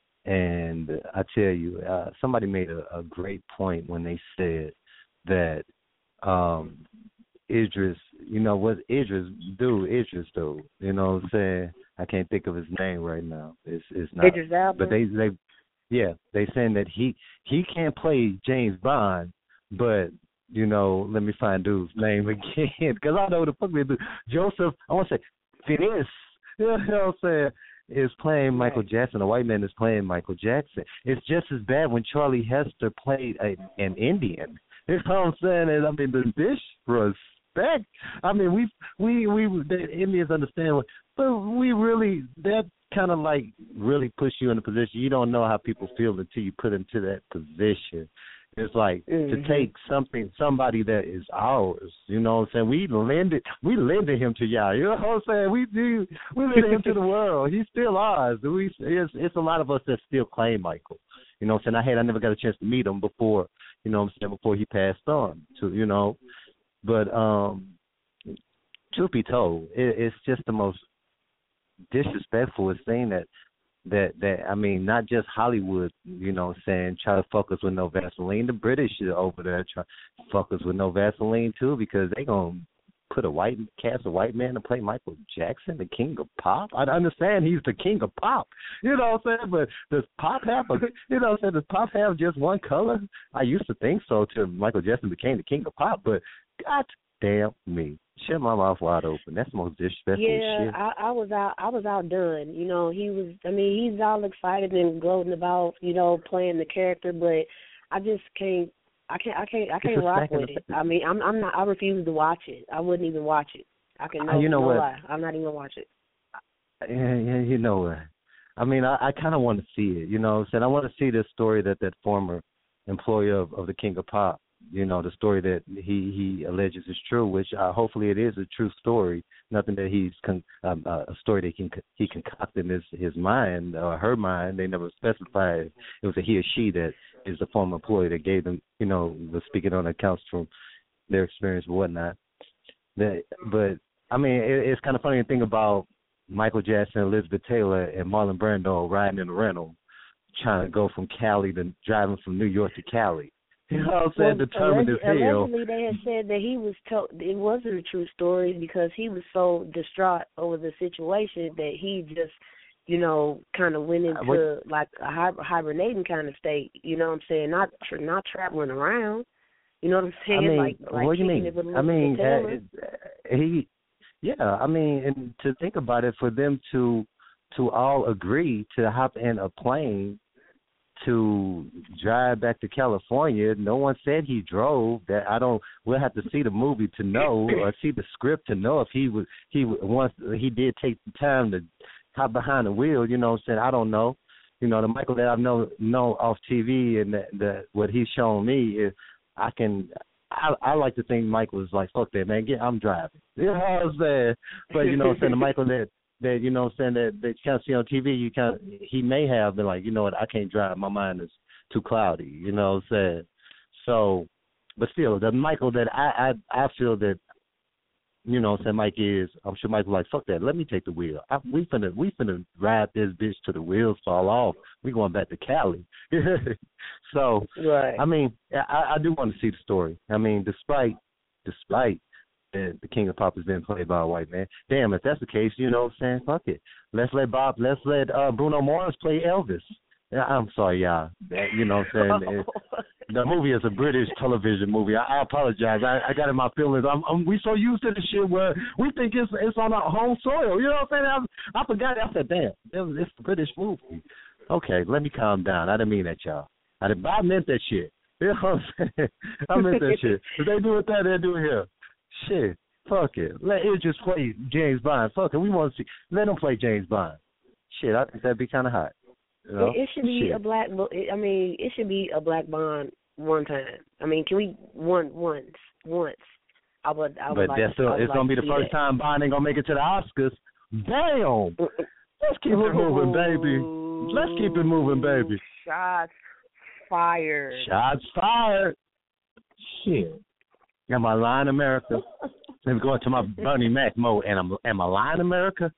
And I tell you, uh, somebody made a, a great point when they said that um, Idris, you know, what Idris do, Idris do, you know what I'm saying? I can't think of his name right now. It's, it's not. Idris Elba. But they, they, yeah, they saying that he, he can't play James Bond, but, you know, let me find dude's name again, because I know what the fuck they do. Joseph, I want to say, Finis, you know what I'm saying, is playing Michael Jackson. A white man is playing Michael Jackson. It's just as bad when Charlie Hester played a, an Indian. You know what I'm saying? And, I mean, the disrespect. I mean, we, we, we, the Indians understand, but we really, that kind of like really push you in a position. You don't know how people feel until you put into that position. It's like mm-hmm. to take something, somebody that is ours, you know what I'm saying? We lend it, we lended him to y'all, you know what I'm saying? We do, we lend him to the world. He's still ours. We, it's, it's a lot of us that still claim Michael, you know what I'm saying? I had, I never got a chance to meet him before, you know what I'm saying, before he passed on, to, you know. But um, truth be told, it, it's just the most disrespectful thing that, That that I mean, not just Hollywood, you know, saying try to fuck us with no Vaseline. The British are over there try to fuck us with no Vaseline too, because they gonna put a white cast a white man to play Michael Jackson, the king of pop? I understand he's the king of pop, you know what I'm saying? But does pop have a, you know what I'm saying? Does pop have just one color? I used to think so till Michael Jackson became the king of pop, but God damn me, shut my mouth wide open. That's the most disrespectful yeah, shit. I, I was out. I was outdone. You know, he was. I mean, he's all excited and gloating about, you know, playing the character, but I just can't. I can't. I can't. I can't rock with it. I mean, I'm. I'm not. I refuse to watch it. I wouldn't even watch it. I can. No, you know no what? lie. I'm not even gonna watch it. Yeah, yeah. You know what? I mean, I, I kind of want to see it. You know what I'm saying? I want to see this story that that former employee of, of the King of Pop, you know, the story that he, he alleges is true, which uh, hopefully it is a true story, nothing that he's, con- um, uh, a story that he, he concocted in his, his mind or her mind. They never specified it was a he or she that is the former employee that gave them, you know, was speaking on accounts from their experience and whatnot. That, but, I mean, it, it's kind of funny to think about Michael Jackson, Elizabeth Taylor, and Marlon Brando riding in a rental, trying to go from Cali to driving from New York to Cali. You know what I'm saying? Well, determined alleged, as hell. Allegedly, they had said that he was told it wasn't a true story because he was so distraught over the situation that he just, you know, kind of went into what, like a hibernating kind of state. You know what I'm saying? Not not traveling around. You know what I'm saying? I mean, like, like what do you mean? It with I mean, uh, he, yeah. I mean, and to think about it, for them to to all agree to hop in a plane to drive back to California. No one said he drove. That I don't. We'll have to see the movie to know, or see the script to know if he was he once he did take the time to hop behind the wheel. You know what I'm saying? I don't know. You know, the Michael that I've known know off T V and the, the what he's shown me is I can. I, I like to think Michael is like, fuck that, man. Get, I'm driving. You know what I'm saying? But you know what I'm saying? The Michael that. That you know what I'm saying that, that you kind of see on T V, you kind of, he may have been like, you know what, I can't drive, my mind is too cloudy, you know what I'm saying? So, but still, the Michael that I I, I feel that, you know what I'm saying, Mike is, I'm sure Michael's like, fuck that, let me take the wheel. I, we finna we finna ride this bitch till the wheels fall off. We going back to Cali. So, right. I mean, I, I do want to see the story. I mean, despite despite. And the King of Pop is being played by a white man. Damn, if that's the case, you know what I'm saying? Fuck it. Let's let Bob, let's let uh, Bruno Mars play Elvis. Yeah, I'm sorry, y'all. You know what I'm saying? It, the movie is a British television movie. I, I apologize. I, I got in my feelings. I'm, I'm, we so used to the shit where we think it's it's on our home soil. You know what I'm saying? I, I forgot. I said, damn, it was, it's a British movie. Okay, let me calm down. I didn't mean that, y'all. I, didn't, I meant that shit. You know what I'm saying? I meant that shit. If they do it there, they do it here. Shit, fuck it. Let it just play James Bond. Fuck it. We want to see. Let them play James Bond. Shit, I think that'd be kind of hot. You know? It, it should be Shit. a black. I mean, it should be a black Bond one time. I mean, can we one once once? I would. I would but like, that's still, it's like gonna be the first that. time Bond ain't gonna make it to the Oscars. Damn. Let's keep it moving, baby. Let's keep it moving, baby. Shots fired. Shots fired. Shit. Am I lying, America? Let me go into my Bernie Mac mode. And I'm, am I lying, America?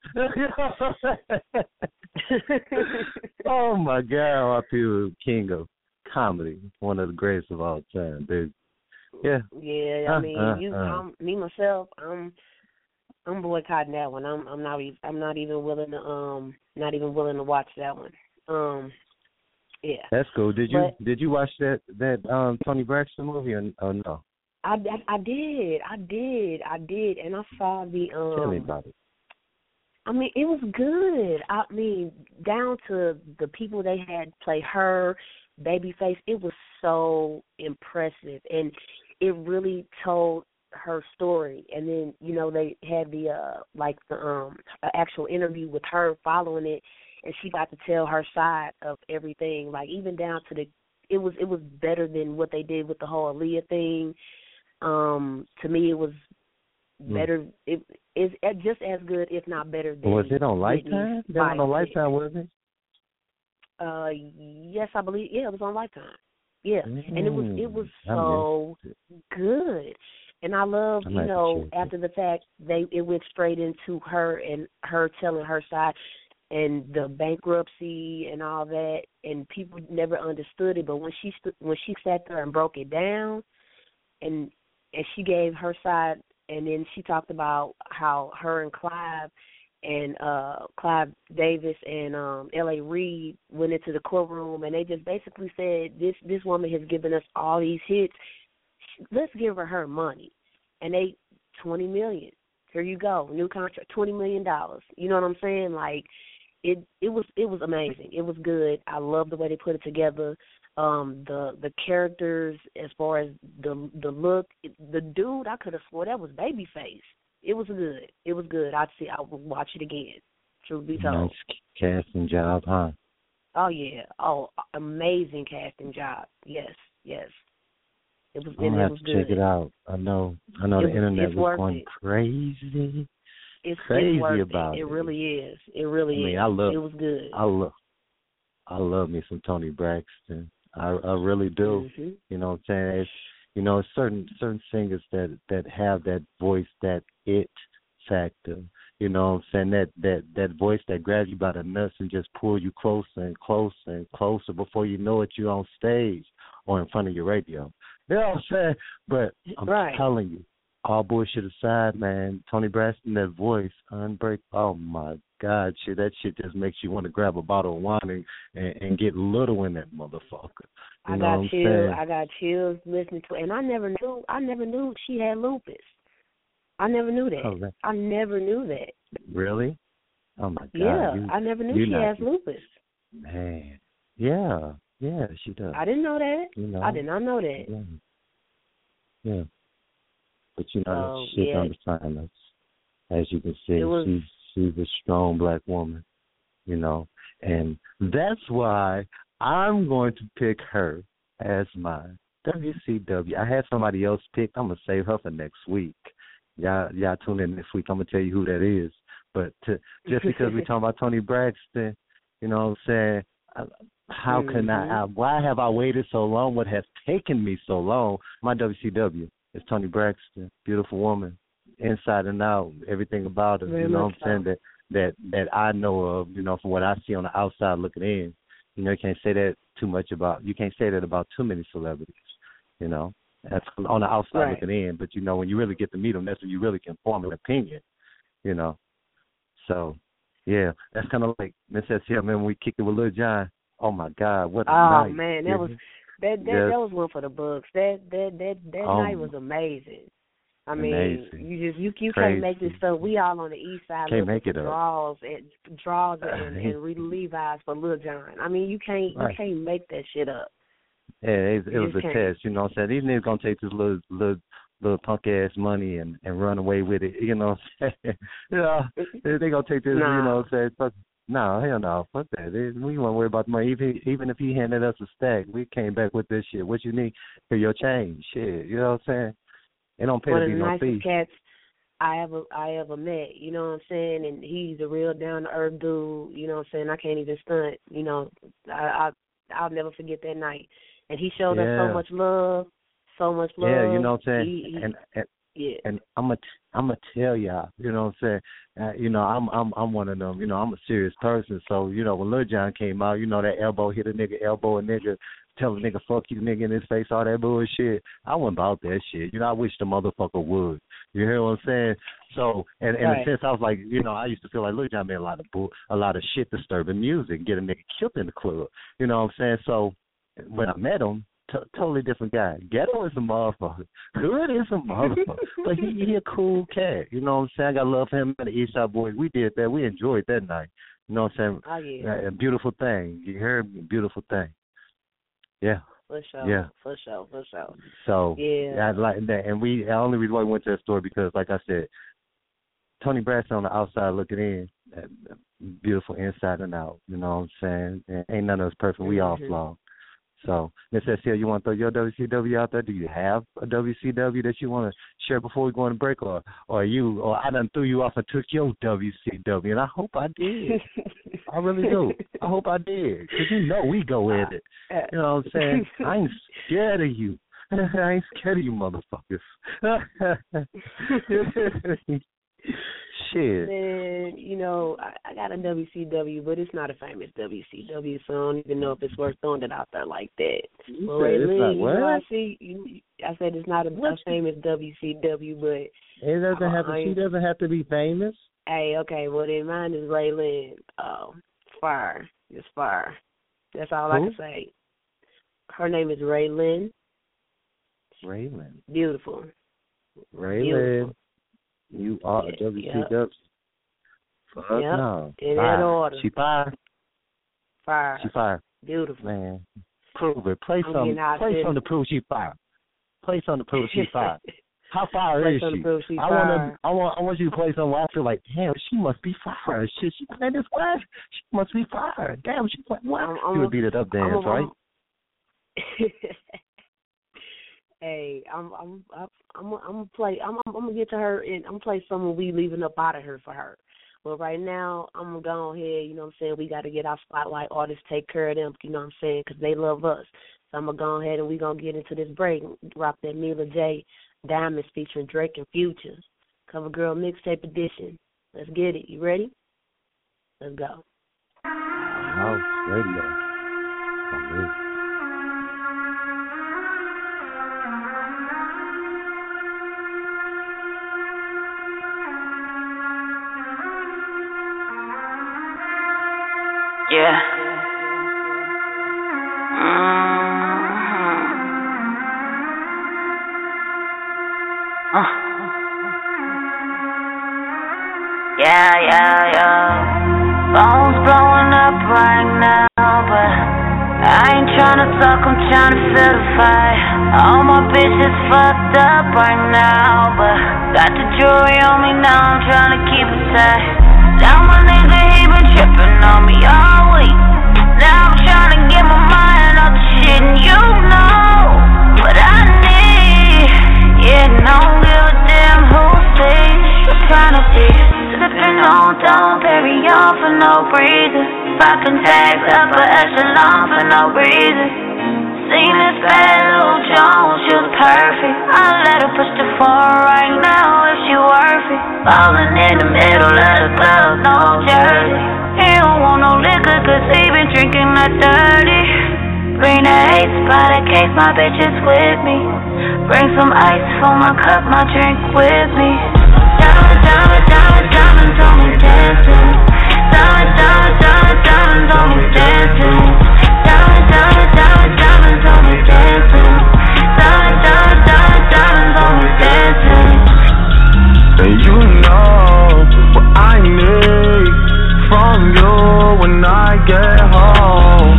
Oh, my God. I feel king of comedy. One of the greatest of all time, dude. Yeah. Yeah, I mean, uh, you, uh. I'm, me, myself, I'm I'm boycotting that one. I'm I'm not even I'm not even willing to um not even willing to watch that one. Um yeah. That's cool. Did you but, did you watch that that um Tony Braxton movie or, or no? I, I, I did, I did, I did, and I saw the. Um, Tell me about it. I mean, it was good. I mean, down to the people they had play her, Babyface. It was so impressive, and it really told her story. And then, you know, they had the uh, like the um actual interview with her following it, and she got to tell her side of everything. Like even down to the, it was it was better than what they did with the whole Aaliyah thing. Um, to me, it was better. Mm. It is just as good, if not better. Than was it on Lifetime? That was on Lifetime, wasn't it? Uh, yes, I believe. Yeah, it was on Lifetime. Yeah, mm, and it was it was so good. And I love, you know, after the fact, they it went straight into her and her telling her side and the bankruptcy and all that, and people never understood it. But when she st- when she sat there and broke it down, and and she gave her side and then she talked about how her and Clive and uh, Clive Davis and um, L A. Reid went into the courtroom, and they just basically said, this this woman has given us all these hits. Let's give her her money. And they, twenty million dollars. Here you go, new contract, twenty million dollars. You know what I'm saying? Like, it it was it was amazing. It was good. I love the way they put it together. Um, the the characters, as far as the the look, the dude, I could have swore that was Babyface. It was good. It was good. I'd see. I would watch it again. Truth be told. Nice casting job, huh? Oh yeah. Oh, amazing casting job. Yes, yes. It was. I'm gonna it have was to good. check it out. I know. I know It the was- internet it's was worth going it. crazy. It's crazy it's worth about it. it. It really is. It really I mean, is. I love. It was good. I love. I love me some Tony Braxton. I I really do. Mm-hmm. You know what I'm saying? It's, you know, certain certain singers that that have that voice, that it factor. You know what I'm saying? That that that voice that grabs you by the nuts and just pulls you closer and closer and closer. Before you know it, you're on stage or in front of your radio. You know what I'm saying? But I'm Right. telling you, all bullshit aside, man, Tony Braxton, that voice, unbreak. Oh my God, shit, that shit just makes you want to grab a bottle of wine and, and, and get little in that motherfucker. You I know got what I'm chills. saying? I got chills listening to it, and I never knew. I never knew she had lupus. I never knew that. Oh, that- I never knew that. Really? Oh my God. Yeah, you, I never knew you she not, has lupus. Man, yeah, yeah, she does. I didn't know that. You know? I did not know that. Yeah. Yeah. But you know, Oh, shit yeah. understand us. As you can see, It was- she's she's a strong black woman, you know. And that's why I'm going to pick her as my W C W. I had somebody else picked. I'm gonna save her for next week. Y'all y'all tune in next week. I'm gonna tell you who that is. But to, just because we're talking about Tony Braxton, you know what I'm saying? I, how mm-hmm. can I, I? Why have I waited so long? What has taken me so long? My W C W is Tony Braxton, beautiful woman, inside and out, everything about her. Very you know much what I'm saying? That that that I know of. You know, from what I see on the outside looking in. You know, you can't say that too much about. You can't say that about too many celebrities. You know, that's on the outside Right. looking in. But you know, when you really get to meet them, that's when you really can form an opinion. You know. So, yeah, that's kind of like Miss S L. Remember when we kicked it with Lil Jon? Oh my God, what a Oh night! man, that yeah. was that that, Yes. that was one for the books. That that that that Oh, night was amazing. I mean, amazing. you just you you Crazy. can't make this stuff. We all on the east side Can't looking make it for up. draws and draws and, Uh, and Rita Levi's for Lil Jon. I mean, you can't Right. you can't make that shit up. Yeah, it, it You was a just can't. test. You know what I'm saying? These niggas gonna take this little little little punk ass money and and run away with it. You know what I'm saying? you know, they, they gonna take this. Nah. You know what I'm saying? Fuck, no, hell no, fuck that. They, we won't worry about the money. Even even if he handed us a stack, we came back with this shit. What you need for your change? Shit, you know what I'm saying? It don't pay One to of be the no nicest thief. cats I ever I ever met. You know what I'm saying? And he's a real down to earth dude. You know what I'm saying? I can't even stunt. You know, I, I I'll never forget that night. And he showed us Yeah. so much love, so much love. Yeah, you know what I'm saying? He, he, and, and yeah. and I'm gonna I'm gonna tell y'all, you know what I'm saying? Uh, you know, I'm I'm I'm one of them. You know, I'm a serious person. So you know, when Lil Jon came out, you know that elbow hit a nigga, elbow a nigga, tell a nigga fuck you, nigga in his face, all that bullshit. I wasn't about that shit. You know, I wish the motherfucker would. You hear what I'm saying? So, and in Right. a sense, I was like, you know, I used to feel like Lil Jon made a lot of bull, a lot of shit disturbing music, get a nigga killed in the club. You know what I'm saying? So when I met him. T- totally different guy. Ghetto is a motherfucker. Good is a motherfucker. But he he a cool cat. You know what I'm saying? I got love for him and the East Side Boys. We did that. We enjoyed that night. You know what I'm saying? Oh yeah. A beautiful thing. You heard me? Beautiful thing. Yeah. For sure. Yeah. For sure. For sure. So Yeah. I like that. And we the only reason why we went to that store because, like I said, Tony Braxton on the outside looking in, beautiful inside and out. You know what I'm saying? And ain't none of us perfect. We all Mhm. flawed. So, Miss S L, you want to throw your W C W out there? Do you have a W C W that you want to share before we go on a break, or, or you, or I done threw you off and took your W C W, and I hope I did. I really do. I hope I did, because you know we go at it. You know what I'm saying? I ain't scared of you. I ain't scared of you, motherfuckers. Shit. Man, you know, I, I got a W C W, but it's not a famous W C W, so I don't even know if it's worth throwing it out there like that. You Well, said it's Lee, not you what? know, I see. You, I said it's not a, a famous W C W, but It doesn't have to. She doesn't have to be famous. Hey, okay. Well, then mine is Raylan. Oh, fire. It's fire. That's all Who? I can say. Her name is Raylan. Raylan. Beautiful. Raylan. You are a W T W. Yep. Fuck yep. no. In that order. She fire. Fire. She fire. Beautiful. Man. Prove it. Play I'm something. Play something to prove she fire. Play something to prove she fire. How fire play is she? she I want to. I want. I want you to play something where I feel like, damn, she must be fire. Shit, she playing this class. She must be fire. Damn, she play what? I'm, I'm, you would beat it up dance, I'm, right? I'm, hey, I'm. I'm. I'm. I'm. I'm gonna play. I'm. I'm, I'm gonna get to her and I'm gonna play something we leaving up out of her for her. But right now, I'm gonna go ahead. You know what I'm saying? We got to get our spotlight artists, take care of them. You know what I'm saying? Because they love us. So I'm gonna go ahead and we gonna get into this break. Drop that Mila J. Diamonds featuring Drake and Future. Cover Girl Mixtape Edition. Let's get it. You ready? Let's go. House Radio. Yeah. Mm. Uh. Yeah, yeah, yeah. Phone's blowing up right now, but I ain't tryna talk, I'm tryna feel the fire. All my bitches fucked up right now, but got the jewelry on me now, I'm tryna keep it tight. Now my nigga, he been tripping on me all week. Now I'm tryna get my mind off the shit, and you know what I need. Yeah, no, give a damn who sees. I'm tryna be sipping on Dom Perignon for no reason. Popping tags up a echelon for no reason. Seen this bad little Jones, she was perfect. I let her push the phone right now if she worth it. Falling in the middle of the club, no jersey. He don't want no liquor cause he been drinking that dirty. Bring the eights by the case, my bitch is with me. Bring some ice for my cup, my drink with me. Diamonds, diamonds, diamonds, diamonds on me dancing. Diamonds, diamonds, diamonds, diamonds on me dancing. Diamonds, diamonds, diamonds, diamonds on me dancing. Diamonds, diamonds, diamonds, diamonds on me dancing. And you know what I need from you when I get home.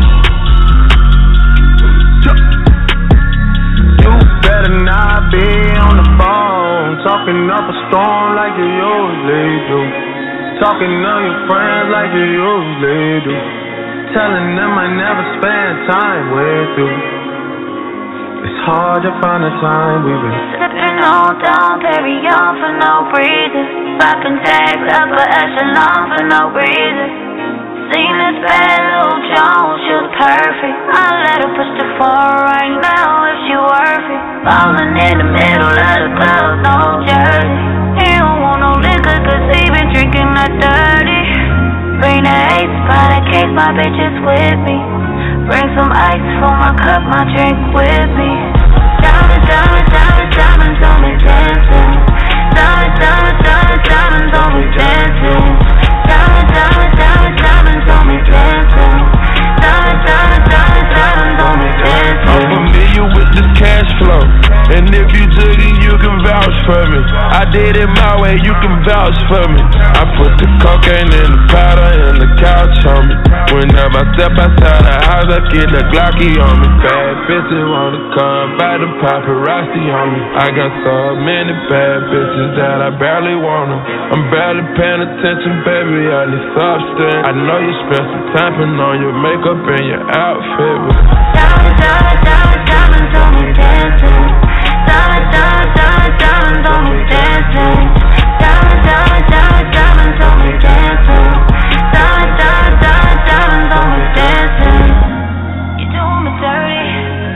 You better not be on the phone, talking up a storm like you usually do. Talking to your friends like you usually do. Telling them I never spend time with you. It's hard to find the time we've been sipping on Dom Perignon for no reason. Popping tags up a echelon for no reason. Seen this bad little Jones, she was perfect. I let her push the phone right now if she worth it. Falling in the middle of the club, no jersey. He don't want no liquor cause he been drinking that dirty. Bring the eights by the case, my bitch is with me. Bring some ice for my cup, my drink with me. Diamonds, diamonds, diamonds, diamonds on me dancing. Diamonds, diamonds, diamonds, diamonds on me dancing. Diamonds, diamonds, diamonds, diamonds on me dancing. Diamonds, diamonds, diamonds, diamonds on me dancing. I'm familiar with this cash flow, and if you took it, you can vouch for me. I did it my way, you can vouch for me. I put the cocaine in the powder and the couch on me. Whenever I step outside the house, I get the Glocky on me. Bad bitches wanna come by the paparazzi on me. I got so many bad bitches that I barely want them. I'm barely paying attention, baby, I need substance. I know you spent some time putting on your makeup and your outfit. Diamonds, diamonds, diamonds, diamonds on me dancing. Diamonds, diamonds, diamonds, diamonds on me dancing. Diamonds, diamonds, diamonds, diamonds on me dancing. Diamonds, diamonds, diamonds, diamonds on me dancing. You doing me dirty.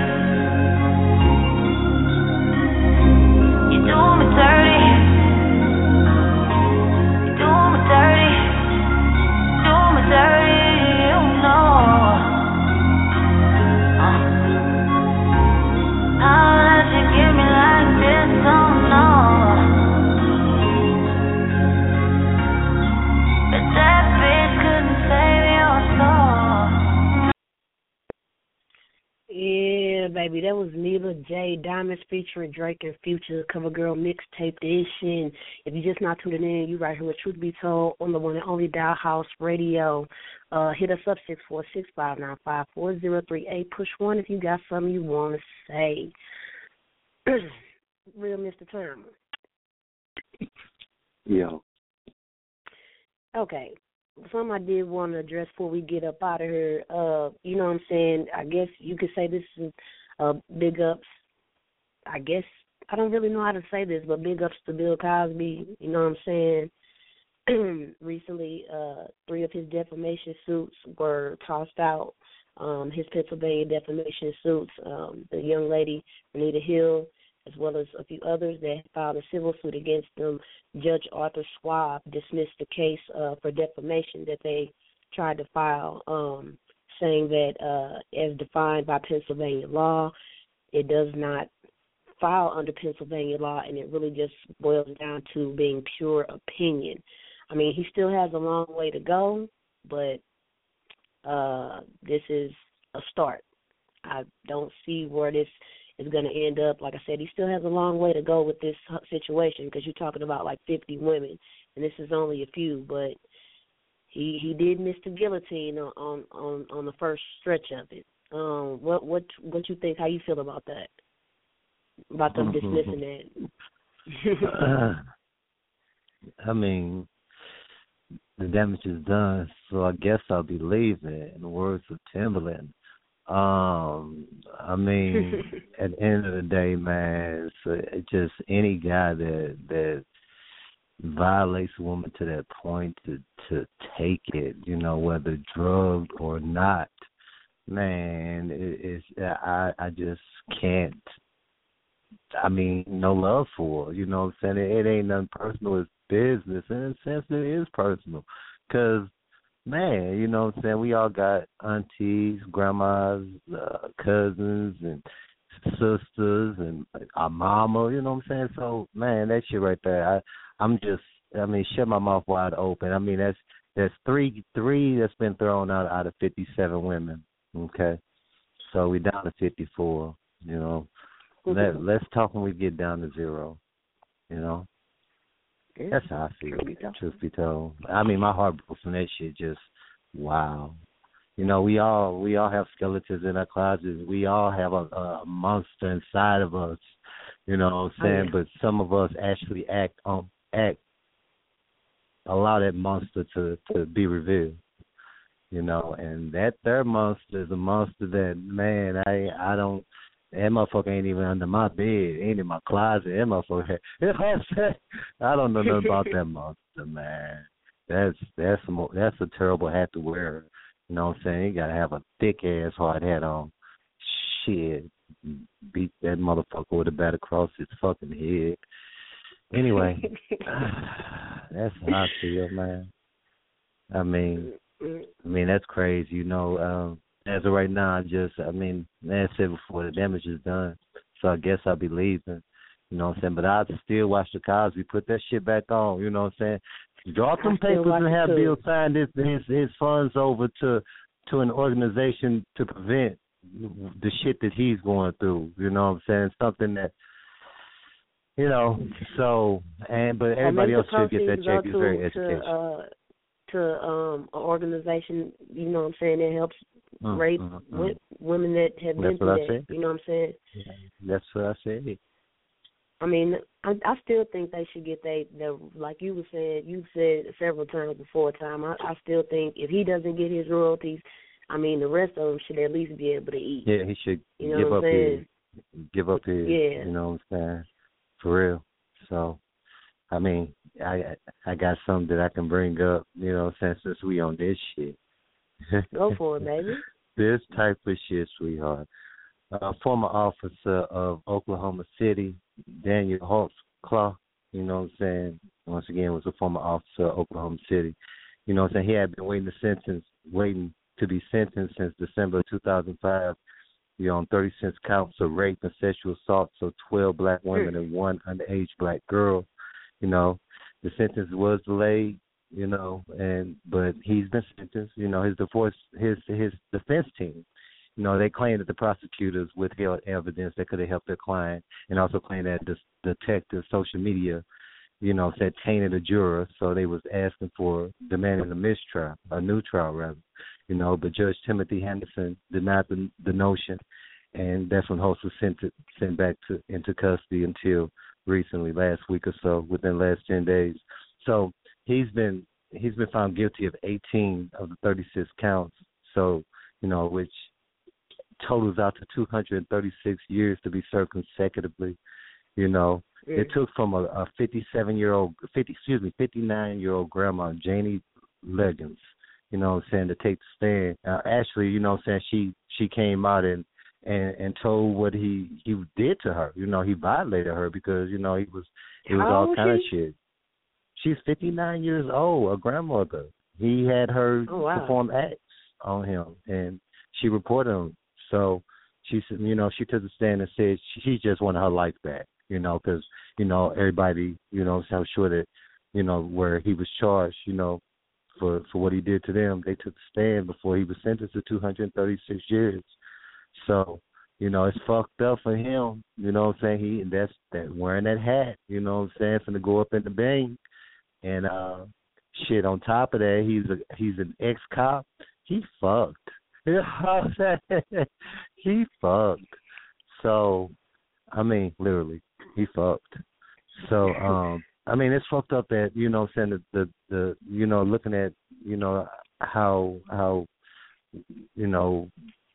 You doing me dirty. You doing me dirty. Doing me dirty, you know. Uh. I'll let you give me like this. baby. That was Neela J. Diamonds featuring Drake and Future, Cover Girl mixtape edition. If you're just not tuning in, you right here with Truth Be Told on the one and only Dial House Radio. Uh, hit us up, six four six, five nine five, four zero three eight. Push one if you got something you want to say. Real Mister Turner. Yo. Okay. Something I did want to address before we get up out of here. Uh, you know what I'm saying? I guess you could say this is uh, big ups. I guess I don't really know how to say this, but big ups to Bill Cosby. You know what I'm saying? Recently, uh, three of his defamation suits were tossed out. Um, his Pennsylvania defamation suits. Um, the young lady, Renita Hill, as well as a few others that filed a civil suit against them. Judge Arthur Schwab dismissed the case uh, for defamation that they tried to file, um, saying that uh, as defined by Pennsylvania law, it does not file under Pennsylvania law, and it really just boils down to being pure opinion. I mean, he still has a long way to go, but uh, this is a start. I don't see where this is going to end up. Like I said, he still has a long way to go with this situation because you're talking about like fifty women, and this is only a few. But he he did miss the guillotine on on on the first stretch of it. Um, what what what you think? How you feel about that? About them dismissing that? uh, I mean, the damage is done, so I guess I'll be leaving. In the words of Timberland. Um, I mean, at the end of the day, man, it's, it's just any guy that that violates a woman to that point to to take it, you know, whether drugged or not, man, it, it's I I just can't. I mean, no love for her, you know what I'm saying? It, it ain't nothing personal. It's business. In a sense, it is personal, because. Man, you know what I'm saying? We all got aunties, grandmas, uh, cousins, and sisters, and our mama, you know what I'm saying? So, man, that shit right there, I, I'm just, I mean, shut my mouth wide open. I mean, that's that's three three that's been thrown out out of fifty-seven women, okay? So we down to fifty-four, you know. Let, let's talk when we get down to zero, you know. That's how I feel, truth be told. I mean, my heart broke from that shit. Just wow, you know. We all we all have skeletons in our closets. We all have a, a monster inside of us. You know what I'm saying? Oh, yeah. But some of us actually act on act allow that monster to, to be revealed. You know, and that third monster is a monster that, man, I I don't. That motherfucker ain't even under my bed, ain't in my closet. That motherfucker, I don't know nothing about that monster, man. That's that's a, that's a terrible hat to wear. You know what I'm saying? You gotta have a thick ass hard hat on. Shit, beat that motherfucker with a bat across his fucking head. Anyway, that's how I feel, man. I mean, I mean that's crazy. You know. Um, As of right now, I just, I mean, as I said before, the damage is done. So I guess I'll be leaving, you know what I'm saying? But I'll still watch the Cosby, put that shit back on, you know what I'm saying? Draw some papers and have Bill sign his, his his funds over to to an organization to prevent the shit that he's going through, you know what I'm saying? Something that, you know, so, and but everybody else should get that check. It's very educational. To, uh, to um, an organization, you know what I'm saying, that helps Mm, rape mm, mm. w- women that have been through that. Said. You know what I'm saying? Yeah, that's what I said. I mean, I, I still think they should get they, they, like you were saying, you said several times before time, I, I still think if he doesn't get his royalties, I mean, the rest of them should at least be able to eat. Yeah, he should you know give what up his, give up his, yeah. you know what I'm saying? For real. So, I mean, I I got something that I can bring up, you know what I'm saying, since we on this shit. Go for it, baby. This type of shit, sweetheart. A former officer of Oklahoma City, Daniel Holtzclaw, you know what I'm saying, once again, was a former officer of Oklahoma City. You know what I'm saying, he had been waiting to sentence, waiting to be sentenced since December of two thousand five, you know, on thirty-six counts of rape and sexual assault, so twelve black women and one underage black girl. You know, the sentence was delayed. You know, and but he's been sentenced. You know, his divorce, his his defense team, you know, they claimed that the prosecutors withheld evidence that could have helped their client, and also claimed that the detective social media, you know, said tainted a juror, so they was asking for demanding a mistrial, a new trial rather, you know. But Judge Timothy Henderson denied the, the notion, and Desmond Host was sent to, sent back to into custody until recently, last week or so, within the last ten days. So he's been he's been found guilty of eighteen of the thirty-six counts. So, you know, which totals out to two hundred thirty-six years to be served consecutively. You know, mm. it took from a, a fifty-seven-year-old, fifty, excuse me, fifty-nine-year-old grandma, Janie Leggins, you know what I'm saying, to take the stand. Uh, actually, you know what I'm saying, she, she came out and, and, and told what he, he did to her. You know, he violated her because, you know, he was, it was How all kind of she? shit. She's fifty-nine years old, a grandmother. He had her oh, wow. perform acts on him, and she reported him. So she said, you know, she took the stand and said she, she just wanted her life back, you know, because, you know, everybody, you know, so I'm sure that, you know, where he was charged, you know, for, for what he did to them, they took the stand before he was sentenced to two hundred thirty-six years. So, you know, it's fucked up for him, you know what I'm saying? He, that's that wearing that hat, you know what I'm saying, finna go up in the bank. And uh, shit, on top of that, he's a he's an ex-cop. He fucked. You know what I'm saying? He fucked. So, I mean, literally, he fucked. So, um, I mean, it's fucked up that, you know, saying the, the the you know, looking at, you know, how how you know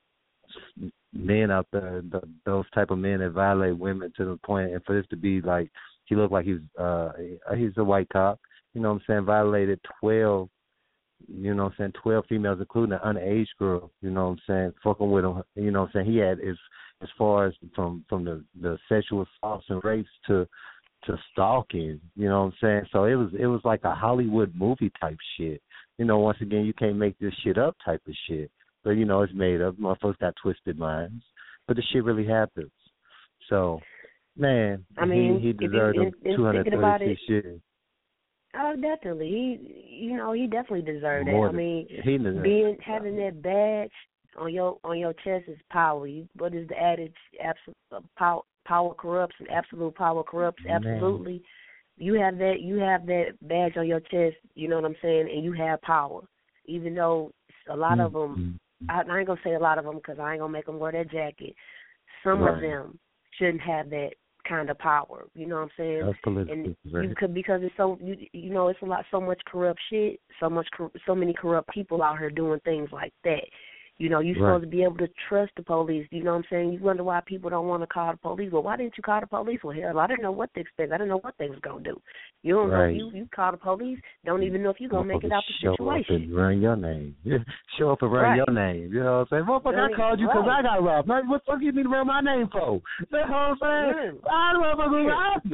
men out there, the, those type of men that violate women to the point, and for this to be like, he looked like he's uh he's a white cop. You know what I'm saying, violated twelve, you know what I'm saying, twelve females, including an underage girl, you know what I'm saying, fucking with him. You know what I'm saying, he had, as as far as from, from the, the sexual assaults and rapes to to stalking, you know what I'm saying. So it was it was like a Hollywood movie type shit. You know, once again, you can't make this shit up type of shit. But, you know, it's made up. Motherfuckers got twisted minds. But the shit really happens. So, man, I mean, he, he deserved in, in, two hundred thirty-six years. Oh, definitely. He, you know, he definitely deserved More that. I mean, he being having that badge on your on your chest is power. You, what is the adage? Absolute power, power corrupts, and absolute power corrupts. Absolutely. Man. You have that. You have that badge on your chest. You know what I'm saying? And you have power. Even though a lot mm-hmm. of them, I, I ain't gonna say a lot of them because I ain't gonna make them wear that jacket. Some right. of them shouldn't have that kind of power, you know what I'm saying? That's political, and right. you could, because it's so you you know it's a lot so much corrupt shit, so much so many corrupt people out here doing things like that. You know, you're right. supposed to be able to trust the police. You know what I'm saying? You wonder why people don't want to call the police. Well, why didn't you call the police? Well, hell, I didn't know what to expect. I didn't know what they was gonna do. You don't right. know. You you call the police. Don't even know if you're gonna make it out the show situation. Show up and run your name. Show up and run right. your name. You know what I'm saying? Motherfucker, right. I called you because right. I got robbed. Now, what the fuck you need to run my name for? You know what I'm saying? Yeah. I don't know who robbed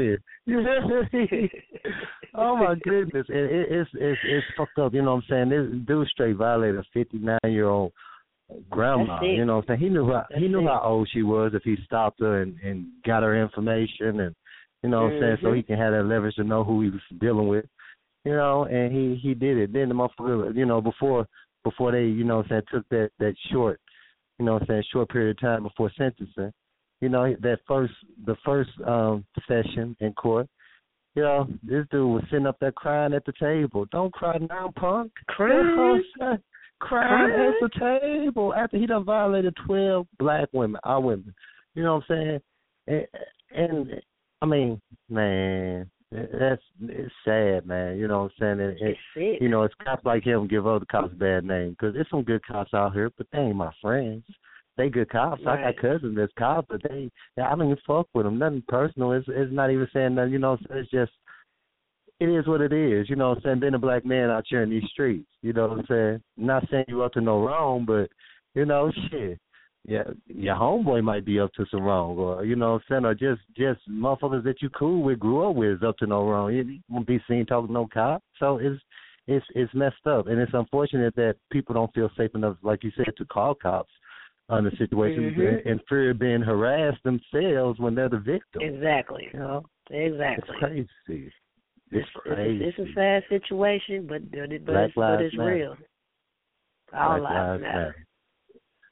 me. Oh my goodness, it, it, it's it's it's fucked up. You know what I'm saying? This dude straight violated a fifty-nine year old grandma. You know what I'm saying? He knew how That's he knew it. how old she was if he stopped her and, and got her information, and you know what I'm saying, so he can have that leverage to know who he was dealing with. You know, and he, he did it. Then the motherfucker, you know, before before they, you know what I'm saying, took that, that short, you know what I'm saying, short period of time before sentencing, you know, that first the first um session in court, you know, this dude was sitting up there crying at the table. Don't cry now, punk. Crying? Crying at the table after he done violated twelve black women, our women. You know what I'm saying? And, and I mean, man, that's it's sad, man. You know what I'm saying? It, it, it's you know, it's cops like him give other cops a bad name because there's some good cops out here, but they ain't my friends. They good cops. Right. I got cousins that's cops, but they, I don't even fuck with them. Nothing personal. It's, it's not even saying that. You know, it's just. It is what it is, you know what I'm saying, being a black man out here in these streets, you know what I'm saying? Not saying you up to no wrong, but, you know, shit, yeah, your homeboy might be up to some wrong, or, you know what I'm saying, or just, just motherfuckers that you cool with, grew up with is up to no wrong. You won't be seen talking to no cop, so it's, it's, it's messed up, and it's unfortunate that people don't feel safe enough, like you said, to call cops on the situation mm-hmm. and fear of being harassed themselves when they're the victim. Exactly. You know? Exactly. It's crazy. It's, it's, it's a sad situation, but but, but, it's, but it's real. All Black lives matter.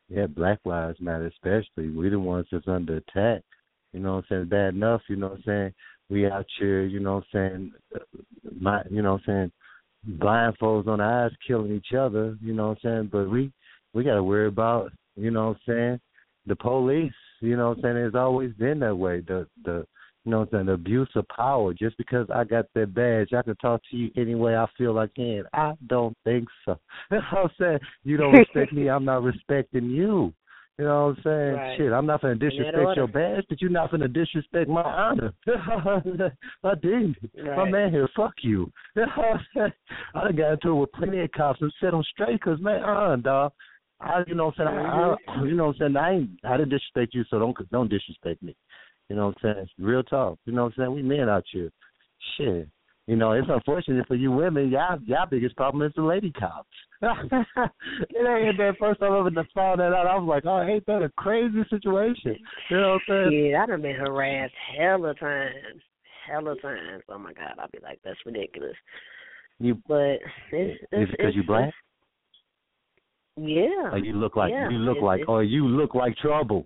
Yeah, Black Lives Matter especially. We the ones that's under attack. You know what I'm saying? Bad enough, you know what I'm saying? We out here, you know what I'm saying, my, you know what I'm saying, blindfolds on the eyes killing each other, you know what I'm saying? But we, we got to worry about, you know what I'm saying, the police, you know what I'm saying? It's always been that way, the, the, you know what I'm saying, the abuse of power. Just because I got that badge, I can talk to you any way I feel I can. I don't think so. You know what I'm saying? You don't respect me, I'm not respecting you. You know what I'm saying? Right. Shit, I'm not going to disrespect your badge, but you're not going to disrespect my honor. I didn't. Right. My man here, fuck you. You know what I'm saying? I done got into it with plenty of cops and set them straight because, man, uh, dog. I, you know what I'm saying? I, I, you know what I'm saying? I, ain't, I didn't disrespect you, so don't don't disrespect me. You know what I'm saying? Real talk. You know what I'm saying? We men out here. Shit. You know, it's unfortunate for you women. Y'all, y'all biggest problem is the lady cops. It ain't that first time I ever found that out. I was like, oh, ain't that a crazy situation? You know what I'm saying? Yeah, I done been harassed hella times. Hella times. Oh, my God. I'll be like, that's ridiculous. You, but it's, it's because you black? Yeah. Or you look like, yeah, you look it's, like, it's, or you look like trouble.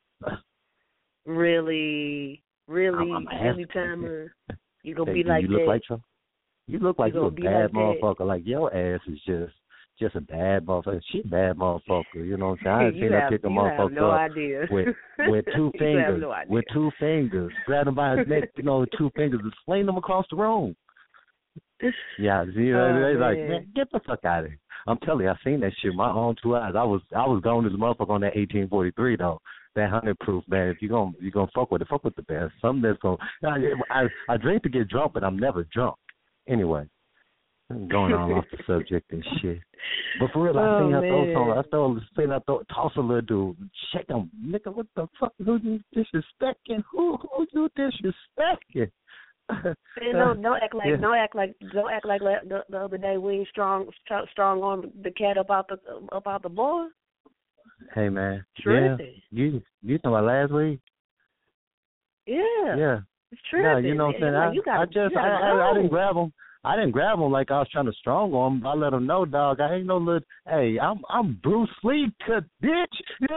Really, really, I'm, I'm every time uh, you gonna hey, be like you look that. Like trouble? You look like you a bad like motherfucker. Like your ass is just just a bad motherfucker. She a bad motherfucker. You know what I'm saying? I ain't seen her pick a motherfucker no up idea. with with two fingers. No with two fingers. Grab him by his neck, you know, with two fingers and sling him across the room. Yeah, you know, oh, they man. like, man, get the fuck out of here. I'm telling you, I seen that shit with my own two eyes. I was I was going to the motherfucker on that eighteen forty-three though. That hundred proof, man. If you gonna you gonna fuck with it, fuck with the best. Something that's gonna. I, I I drink to get drunk, but I'm never drunk. Anyway, I'm going on off the subject and shit. But for real, I oh, seen her throw some. I man. throw seen her throw toss a little dude. Check him, nigga. What the fuck? Who you disrespecting? Who who you disrespecting? Man, don't don't act like yeah. don't act like don't act like the, the other day we ain't strong strong on the cat up out the up out the boy. Hey man, Tripping. yeah, you you talking about last week? Yeah, yeah, it's tripping. Yeah, you know what I'm saying. Like, I, you gotta, I just I, I, I didn't grab him. I didn't grab him like I was trying to strong him. I let him know, dog. I ain't no little. Hey, I'm I'm Bruce Lee, to bitch.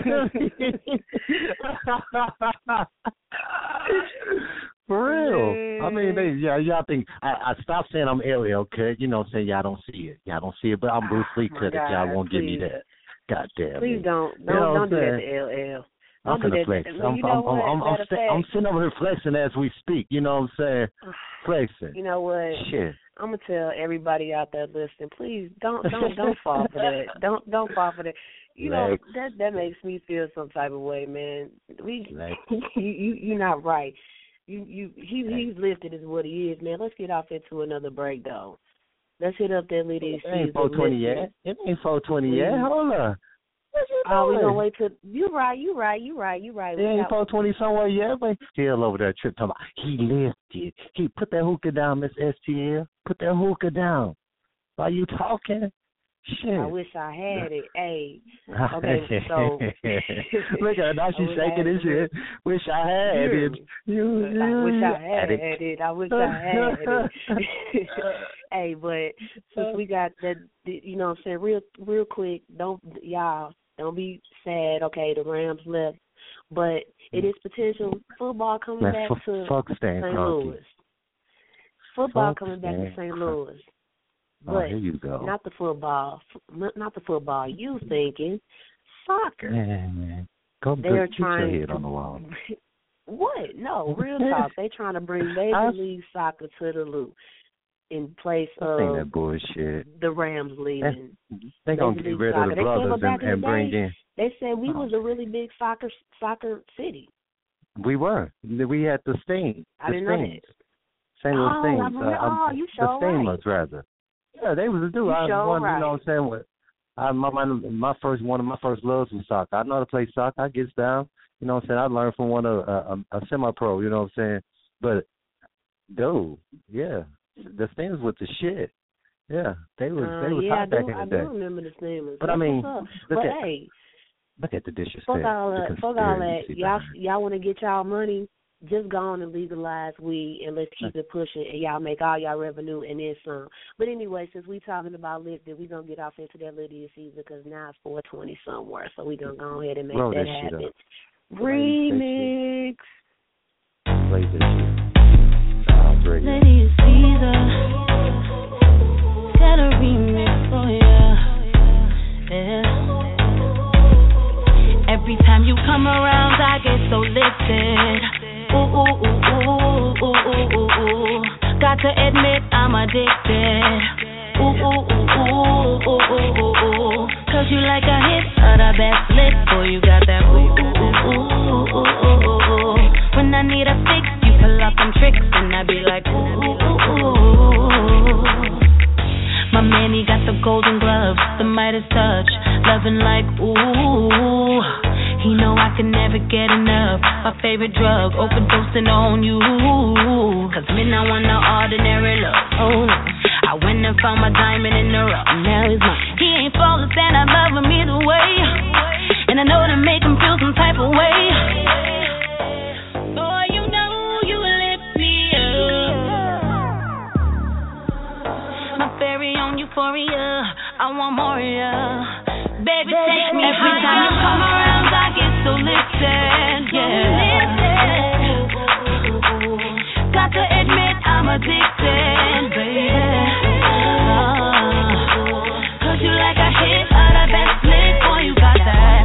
For real. I mean, they, yeah, y'all think I, I stopped saying I'm L L Cut. You know what I'm saying? Y'all don't see it. Y'all don't see it, but I'm Bruce Lee Cut. Oh, if y'all won't please. give me that. God damn. Please me. don't don't you know don't do saying? that to L L. I'm Don't finna flex. Well, I'm, you know I'm, what? I'm, I'm, Matter st- fact, I'm sitting over here flexing as we speak. You know what I'm saying? Flexing. You know what? Shit. I'm gonna tell everybody out there listening, please don't don't don't fall for that. Don't don't fall for that. You Lex. know that that makes me feel some type of way, man. We Lex. you you you're not right. You you he he's lifted is what he is, man. Let's get off into another break though. Let's hit up that little. It ain't four twenty yet. It ain't four twenty yet. Hold on. Oh, we gonna wait till you right, you right, you right, you right. It ain't four twenty somewhere yet, but still over there trip talking about he lifted. He put that hookah down, Miss S T L. Put that hookah down. While you talking? Shit. I wish I had it. Hey. Okay, so look at her now, she's shaking his shit. Wish I had you. it. You, you I wish I had, had it. had it. I wish I had it. Hey, but since we got that, you know what I'm saying, real real quick, don't y'all don't be sad, okay, the Rams left. But it is potential football coming Man, back f- to fuck Stan Saint Kroenke. Louis. Football Fuck coming back Stan to Saint Louis. Oh, But here you go. not the football, not the football you thinking, soccer. Man, man. Go, they go are get trying your head to, on the wall. What? No, real talk. They trying to bring Major League Soccer to the loop in place I think of that bullshit. the Rams leaving. They gonna get rid soccer. of the They brothers and, in and the bring day, in. They said we Oh. was a really big soccer soccer city. We were. We had the Sting. I The didn't know Stings. that. Saint Louis Oh, Stings. I remember, uh, um, oh, you the sure Steamers, right. rather. Yeah, they was a dude. You I sure one, right. you know what I'm saying? What, I, my, my my first one of my first loves was soccer. I know how to play soccer. I gets down. You know what I'm saying? I learned from one of a, a, a semi-pro. You know what I'm saying? But dude, yeah, the Steamers with the shit. Yeah, they was Uh, they was yeah, hot I back do, in the I day. do remember the Steamers. But That's I mean, what's up. look But at hey, look at the disrespect. fuck all the that. Fuck all that. conspiracy Y'all behind it. y'all want to get y'all money? just go on and legalize weed and let's keep it pushing and y'all make all y'all revenue and then some. But anyway, since we talking about lifted, we gonna get off into that Lydia season because now it's four twenty somewhere, so we gonna go ahead and make Roll that, that happen. Remix. Play this shit. Sounds great. Lydia Caesar got a remix for ya. Yeah. Every time you come around, I get so lifted. Ooh, ooh, ooh, ooh, ooh, ooh, ooh, ooh. Got to admit I'm addicted. Ooh, ooh, ooh, ooh, ooh, ooh, ooh, ooh. Cause you like a hit of the best lit. Boy, you got that ooh, ooh, ooh, ooh, ooh, ooh, ooh, ooh. When I need a fix, you pull out them tricks and I be like ooh, ooh, ooh, ooh. My man, he got the golden gloves, the Midas touch, loving like ooh. He know I can never get enough. My favorite drug, overdosing on you. Cause me not want no ordinary love. Oh no. I went and found my diamond in the rough. Now he's mine. He ain't flawless and I love him either way. And I know to make him feel some type of way. Boy, you know you lift me up. My fairy on euphoria. I want more of ya. Baby, take me high. Every time you come around, I get so lifted, yeah. Got to admit I'm addicted, baby. Uh, Cause you like a hit of the best lit, boy, you got that.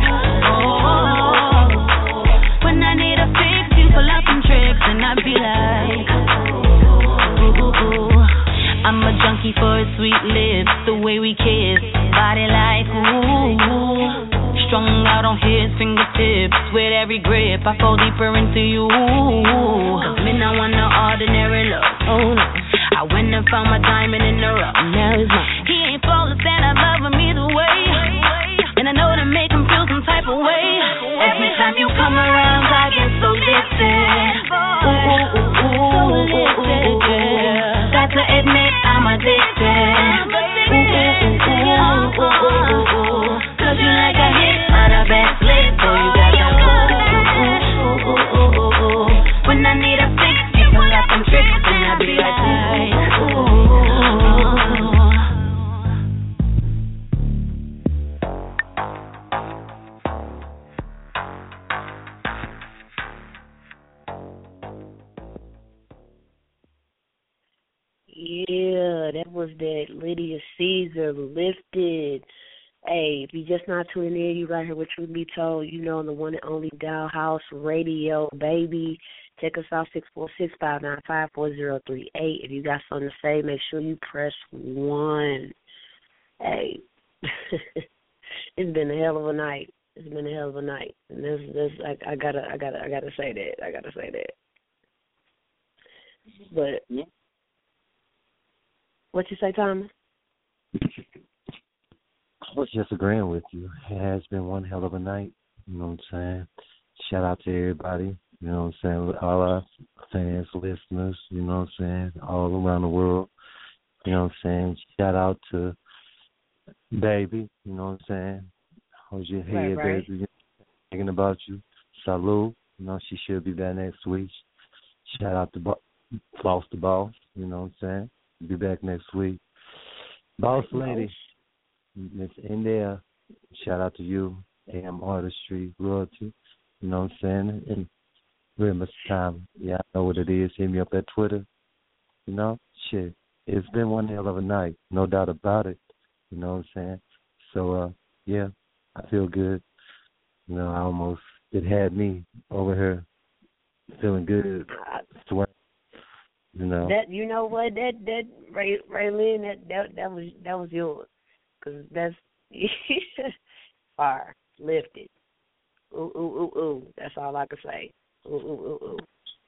Oh, when I need a fix, you pull out some tricks and I be like, ooh, ooh, ooh. I'm a junkie for his sweet lips, the way we kiss, body like ooh. Strung out on his fingertips, with every grip I fall deeper into you. Cause me not want no ordinary love, oh no. I went and found my diamond in the rough, now he's mine. He ain't flawless and I love him either way. And I know to make him feel some type of way. Every time you come around, I get so lifted. Ooh, ooh, ooh, ooh, ooh, ooh, ooh, ooh. Got to admit I'm addicted. Ooh, ooh, ooh, ooh, ooh, ooh, ooh, ooh. Cause you like a hit of the best lit, so you got that ooh, ooh, ooh, ooh, ooh, ooh, ooh. When I need a fix, you pull out them tricks and I be like ooh, ooh, ooh, ooh. Yeah, that was that Lydia Caesar lifted. Hey, if you just not tuning in, you right here with Truth Be Told. You know, the one and only Dollhouse Radio, baby. Check us out, six four six, five nine five, four zero three eight. If you got something to say, make sure you press one. Hey, it's been a hell of a night. It's been a hell of a night. And this, this, I, I gotta, I gotta, I gotta say that. I gotta say that. But yeah. What you say, Thomas? I was just agreeing with you. It has been one hell of a night. You know what I'm saying? Shout out to everybody. You know what I'm saying? All our fans, listeners. You know what I'm saying? All around the world. You know what I'm saying? Shout out to Baby. You know what I'm saying? Hold your head, right, right. Baby. Thinking about you. Salute. You know, she should be back next week. Shout out to Bo- Boss the Boss. You know what I'm saying? Be back next week. Boss Lady. It's in there. Shout out to you, A M Artistry, Royalty. You know what I'm saying? And very much time. Yeah, I know what it is. Hit me up at Twitter. You know? Shit. It's been one hell of a night. No doubt about it. You know what I'm saying? So, uh, yeah, I feel good. You know, I almost, it had me over here feeling good. Sweating. You know. That, you know what? That, that, Ray, Raylene, that, that, that was, that was yours. Because that's fire, lifted. Ooh, ooh, ooh, ooh. That's all I can say. Ooh, ooh, ooh, ooh.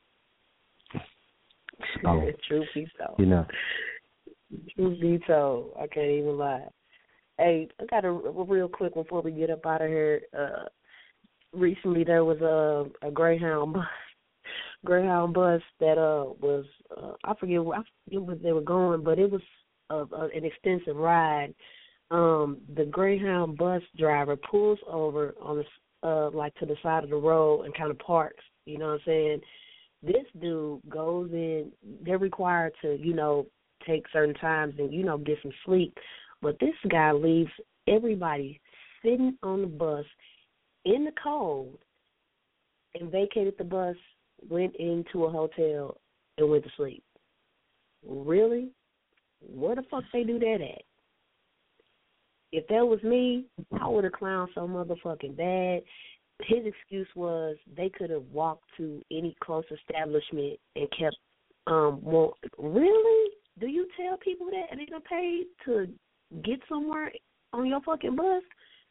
Oh, Truth be told. You know. Truth be told. I can't even lie. Hey, I got a, a real quick one before we get up out of here. Uh, recently there was a, a Greyhound bus, Greyhound bus that uh was, uh, I forget where, I forget where they were going, but it was a, a, an extensive ride. Um, the Greyhound bus driver pulls over on the uh, like to the side of the road and kind of parks. You know what I'm saying? This dude goes in, they're required to, you know, take certain times and, you know, get some sleep. But this guy leaves everybody sitting on the bus in the cold and vacated the bus, went into a hotel, and went to sleep. Really? Where the fuck they do that at? If that was me, I would have clowned so motherfucking bad. His excuse was they could have walked to any close establishment and kept, um, well, really? Do you tell people that and they're going to pay to get somewhere on your fucking bus?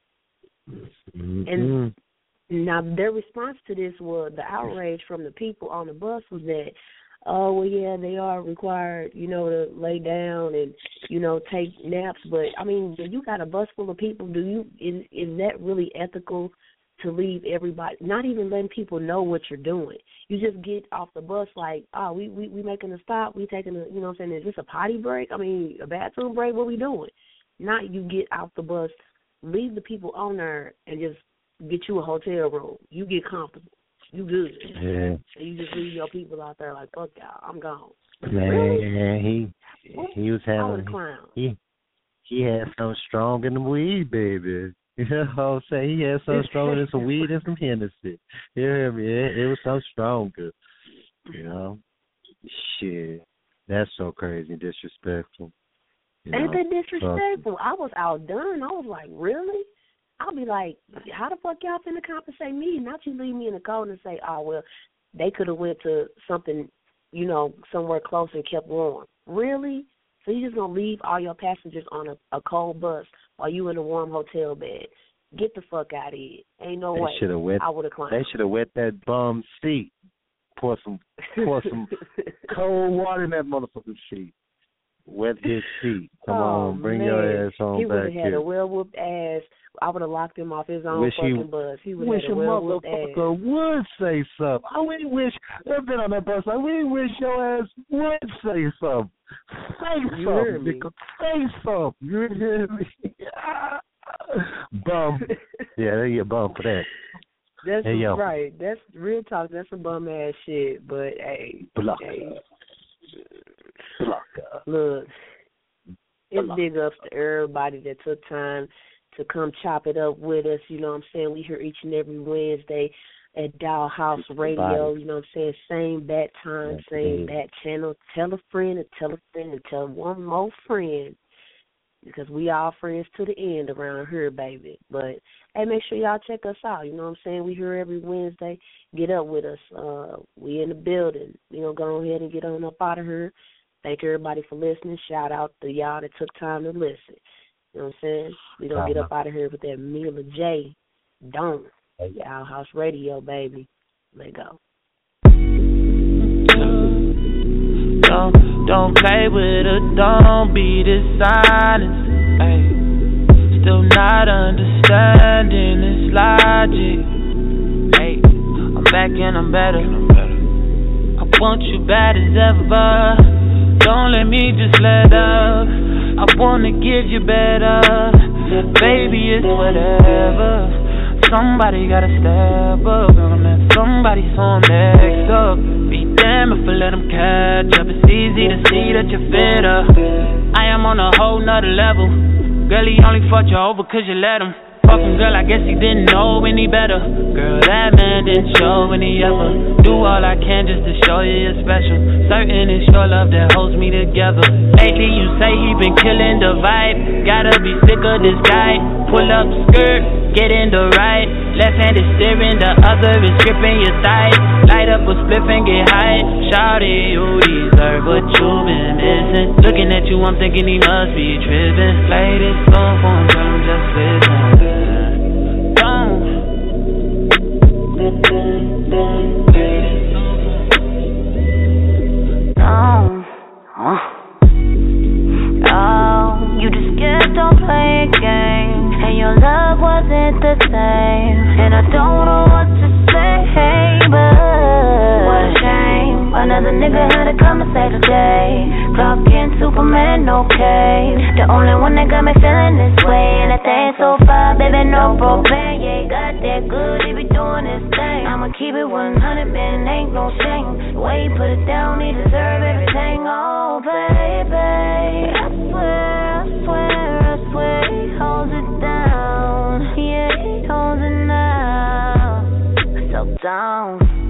Mm-hmm. And now their response to this was, the outrage from the people on the bus was that, oh, well, yeah, they are required, you know, to lay down and, you know, take naps. But, I mean, when you got a bus full of people, do you is, is that really ethical to leave everybody, not even letting people know what you're doing? You just get off the bus like, oh, we we, we making a stop, we taking a, you know what I'm saying, is this a potty break? I mean, a bathroom break? What we doing? Not you get off the bus, leave the people on there, and just get you a hotel room. You get comfortable. You good. Yeah. And you just leave your people out there like, fuck y'all, I'm gone. Man, really? he he was having he he had something strong in the weed, baby. You know what I'm saying? He had something stronger than some weed and some Hennessy. You hear me? It, it was something stronger. You know? Shit. That's so crazy disrespectful. You Ain't know? that disrespectful? I was outdone. I was like, really? I'll be like, how the fuck y'all finna compensate me? Not you leave me in the cold and say, oh, well, they could have went to something, you know, somewhere close and kept warm. Really? So you just going to leave all your passengers on a, a cold bus while you in a warm hotel bed? Get the fuck out of here. Ain't no they way. Wet, I would have climbed. They should have wet that bum seat. Pour some, pour some cold water in that motherfucking seat. Wet his seat. Come oh, on, bring man. your ass on he back here. He would have had a well-whooped ass. I would have locked him off his own wish fucking he, bus. He would wish have had a well-whooped ass. Wish a motherfucker would say something. I really wish, I've been on that bus, I really wish your ass would say something. Say you something, nigga. Say something. You hear me? Bum. Yeah, they get bum for that. That's hey, yo. right. That's real talk. That's some bum ass shit. But hey, Blocker. hey. Blocker. Look, it's Blocker. big ups to everybody that took time to come chop it up with us. You know what I'm saying? We here each and every Wednesday at Dollhouse Radio. You know what I'm saying? Same bat time, That's same it. bat channel. Tell a friend and tell a friend and tell one more friend. Because we all friends to the end around here, baby. But, hey, make sure y'all check us out. You know what I'm saying? We here every Wednesday. Get up with us. Uh, we in the building. We going to go ahead and get on up out of here. Thank everybody for listening. Shout out to y'all that took time to listen. You know what I'm saying? We going to get up out of here with that Mila J. Don't. Dollhouse Radio, baby. Let go. Don't, don't play with her, don't be dishonest. Ay. Still not understanding this logic. Hey, I'm back and I'm better. I want you bad as ever. Don't let me just let up. I wanna give you better. Baby, it's whatever. Somebody gotta step up. Gonna let somebody so I'm next up. Be damn if I let them catch up. It's easy to see that you're fitter. I am on a whole nother level. Girl, he only fucked you over cause you let him. Fucking girl, I guess he didn't know any better. Girl, that man didn't show any ever. Do all I can just to show you you're special. Certain it's your love that holds me together. Lately you say he been killing the vibe. Gotta be sick of this guy. Pull up skirt, get in the right. Left hand is steering, the other is gripping your thighs. Light up a spliff and get high. Shawty, you deserve what you've been missing. Looking at you, I'm thinking he must be tripping. Play this song for him, tell him just listen. Don't. No. Huh? Oh, you just kept on playing games, and your love wasn't the same. And I don't know what to say, but what a shame. Another nigga had to come and save the day. Clock in Superman, okay. The only one that got me feeling this way. And that thing so fine, baby, no propane. Yeah, got that good, he be doing his thing. I'ma keep keep it one hundred, man, ain't no shame. The way you put it down, he deserve everything. Oh, baby, I swear, I swear, I swear he holds it down. Yeah, he holds it now. So don't